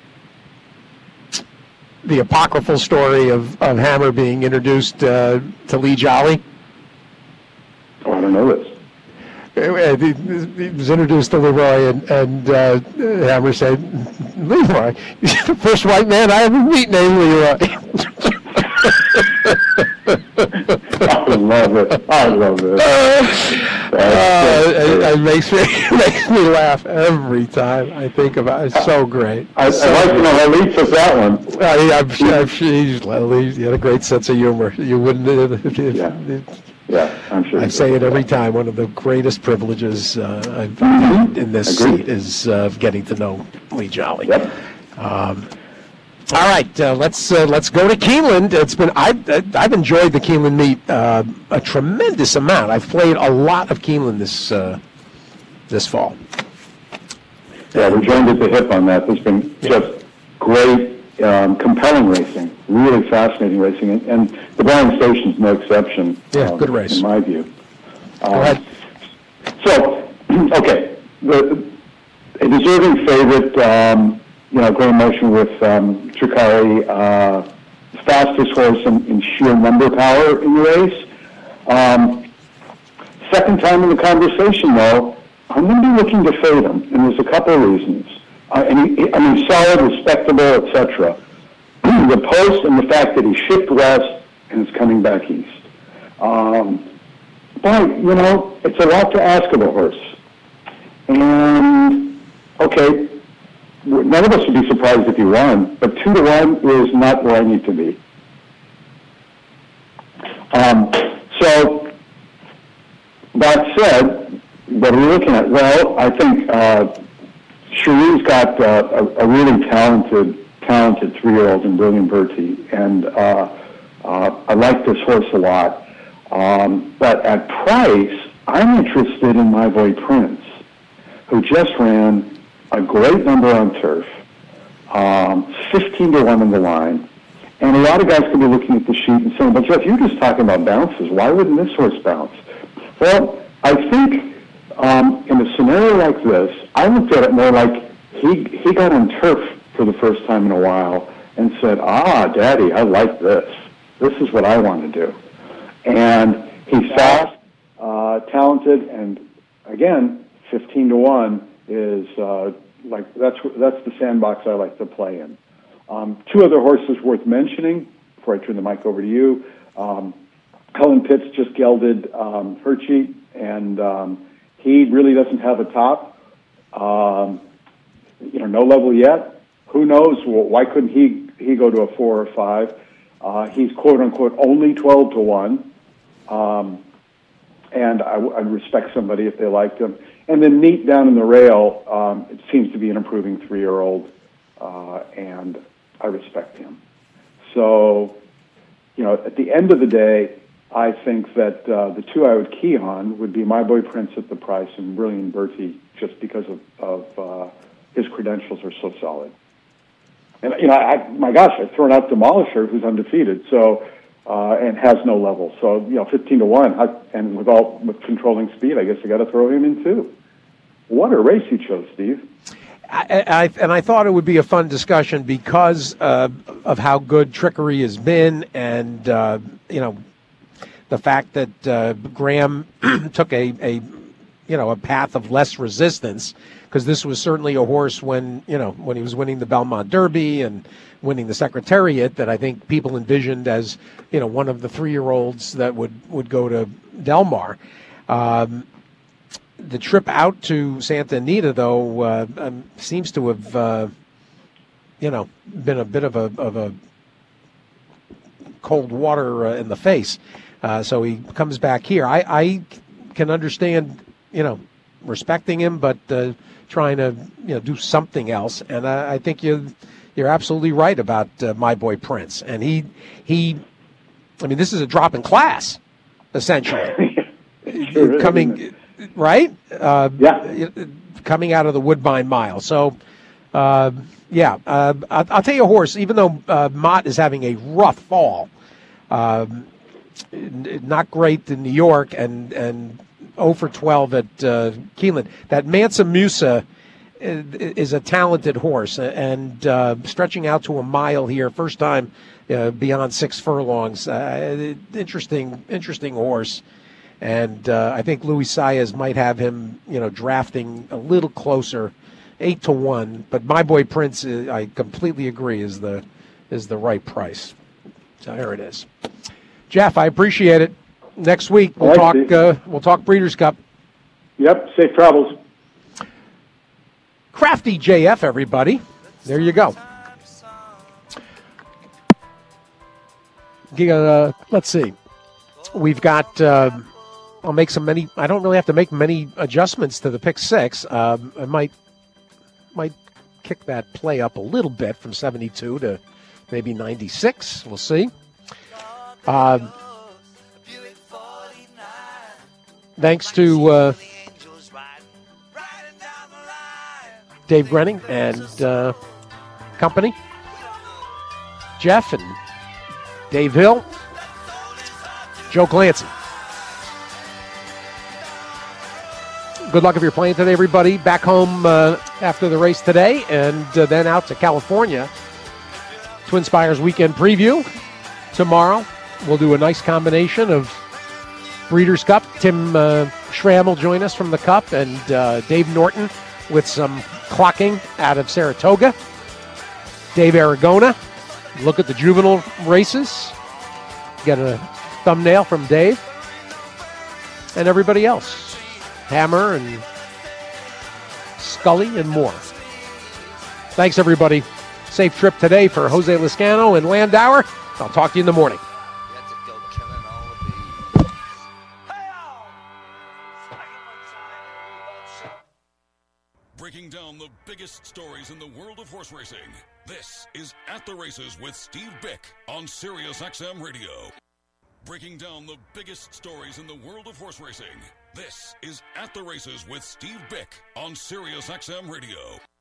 the apocryphal story of, of Hammer being introduced uh, to Lee Jolly. Oh, I don't know this. He was introduced to Leroy, and, and uh, Hammer said, "Leroy, you're the first white man I ever meet named Leroy." I love it. I love it. Uh, uh, it, it makes me it makes me laugh every time I think about it. It's so great. I, so I like to know how Lee took that one. I, I'm sure, I'm sure he's, he had a great sense of humor. You wouldn't. If, if, Yeah. if, Yeah, I'm sure. I say it every time. One of the greatest privileges uh, I've had in this Agreed. seat is uh, getting to know Lee Jolly. Yep. Um, all right, uh, let's uh, let's go to Keeneland. It's been I've I've enjoyed the Keeneland meet uh, a tremendous amount. I've played a lot of Keeneland this uh, this fall. Yeah, we joined at the hip on that. There's been just great, um, compelling racing, really fascinating racing, and, and the Bryan Station's no exception. Yeah, um, good race. in my view. Go Um, ahead. So, okay, the, a deserving favorite, um, you know, Grand Motion with um, Chikari, uh, fastest horse in, in sheer number power in the race. Um, second time in the conversation, though, I'm going to be looking to fade him, and there's a couple of reasons. Uh, and he, I mean, solid, respectable, et cetera. The post and the fact that he shipped west and is coming back east. Um, but, you know, it's a lot to ask of a horse. And, okay, none of us would be surprised if he won, but two to one is not where I need to be. Um, so, that said, what are we looking at? Well, I think uh, Cherie's got uh, a, a really talented, talented three-year-old in Brilliant Bertie, and uh, uh, I like this horse a lot. Um, but at price, I'm interested in My Boy Prince, who just ran a great number on turf, um, fifteen to one in the line. And a lot of guys could be looking at the sheet and saying, but Jeff, you're just talking about bounces. Why wouldn't this horse bounce? Well, I think um, in a scenario like this, I looked at it more like he, he got on turf for the first time in a while and said, ah, Daddy, I like this. This is what I want to do. And he's fast, uh, talented, and again, fifteen to one is uh, like that's that's the sandbox I like to play in. Um, two other horses worth mentioning before I turn the mic over to you. Um, Helen Pitts just gelded um, Hershey, and um, he really doesn't have a top. Um, you know, no level yet. Who knows? Well, why couldn't he he go to a four or five? Uh, he's quote unquote only twelve to one. Um, and I, I'd respect somebody if they liked him. And then Neat down in the rail, um, it seems to be an improving three-year-old, uh, and I respect him. So, you know, at the end of the day, I think that uh, the two I would key on would be My Boy Prince at the price and Brilliant Bertie, just because of, of uh, his credentials are so solid. And, you know, I, my gosh, I've thrown out Demolisher, who's undefeated, so... Uh, and has no level. So, you know, fifteen to one, I, and with all, with controlling speed, I guess I got to throw him in too. What a race you chose, Steve. I, I, and I thought it would be a fun discussion because uh, of how good Trickery has been, and, uh, you know, the fact that uh, Graham took a, a, you know, a path of less resistance, because this was certainly a horse when, you know, when he was winning the Belmont Derby and winning the Secretariat, that I think people envisioned as, you know, one of the three-year-olds that would, would go to Del Mar. Um, the trip out to Santa Anita, though, uh, um, seems to have, uh, you know, been a bit of a, of a cold water uh, in the face. Uh, so he comes back here. I, I can understand, you know, respecting him, but uh, trying to, you know, do something else. And I, I think you, you're absolutely right about uh, My Boy Prince. And he, he, I mean, this is a drop in class, essentially. Sure coming, is, right? Uh, yeah. Coming out of the Woodbine Mile. So, uh, yeah, uh, I'll, I'll tell you a horse, even though uh, Mott is having a rough fall, um, not great in New York, and, and oh for twelve at uh, Keeneland. That Mansa Musa is a talented horse, and uh, stretching out to a mile here, first time uh, beyond six furlongs. Uh, interesting, interesting horse, and uh, I think Luis Saez might have him, you know, drafting a little closer, eight to one. But My Boy Prince, uh, I completely agree, is the is the right price. So here it is. Jeff, I appreciate it. Next week we'll All right, talk. Uh, we'll talk Breeders' Cup. Yep, safe travels. Crafty J F, everybody. There you go. Uh, let's see. We've got. Uh, I'll make some many. I don't really have to make many adjustments to the pick six. Um, I might might kick that play up a little bit from seventy-two to maybe ninety-six. We'll see. Uh, thanks to uh, Dave Grenning and uh, company, Jeff and Dave Hill, Joe Clancy. Good luck if you're playing today, everybody. Back home uh, after the race today, and uh, then out to California. Twin Spires weekend preview tomorrow. We'll do a nice combination of Breeders' Cup. Tim uh, Schramm will join us from the Cup, and uh, Dave Norton with some clocking out of Saratoga. Dave Aragona, look at the juvenile races. Get a thumbnail from Dave. And everybody else. Hammer and Scully and more. Thanks, everybody. Safe trip today for Jose Lezcano and Landauer. I'll talk to you in the morning. Breaking down the biggest stories in the world of horse racing. This is At the Races with Steve Bick on Sirius X M Radio. Breaking down the biggest stories in the world of horse racing. This is At the Races with Steve Bick on Sirius X M Radio.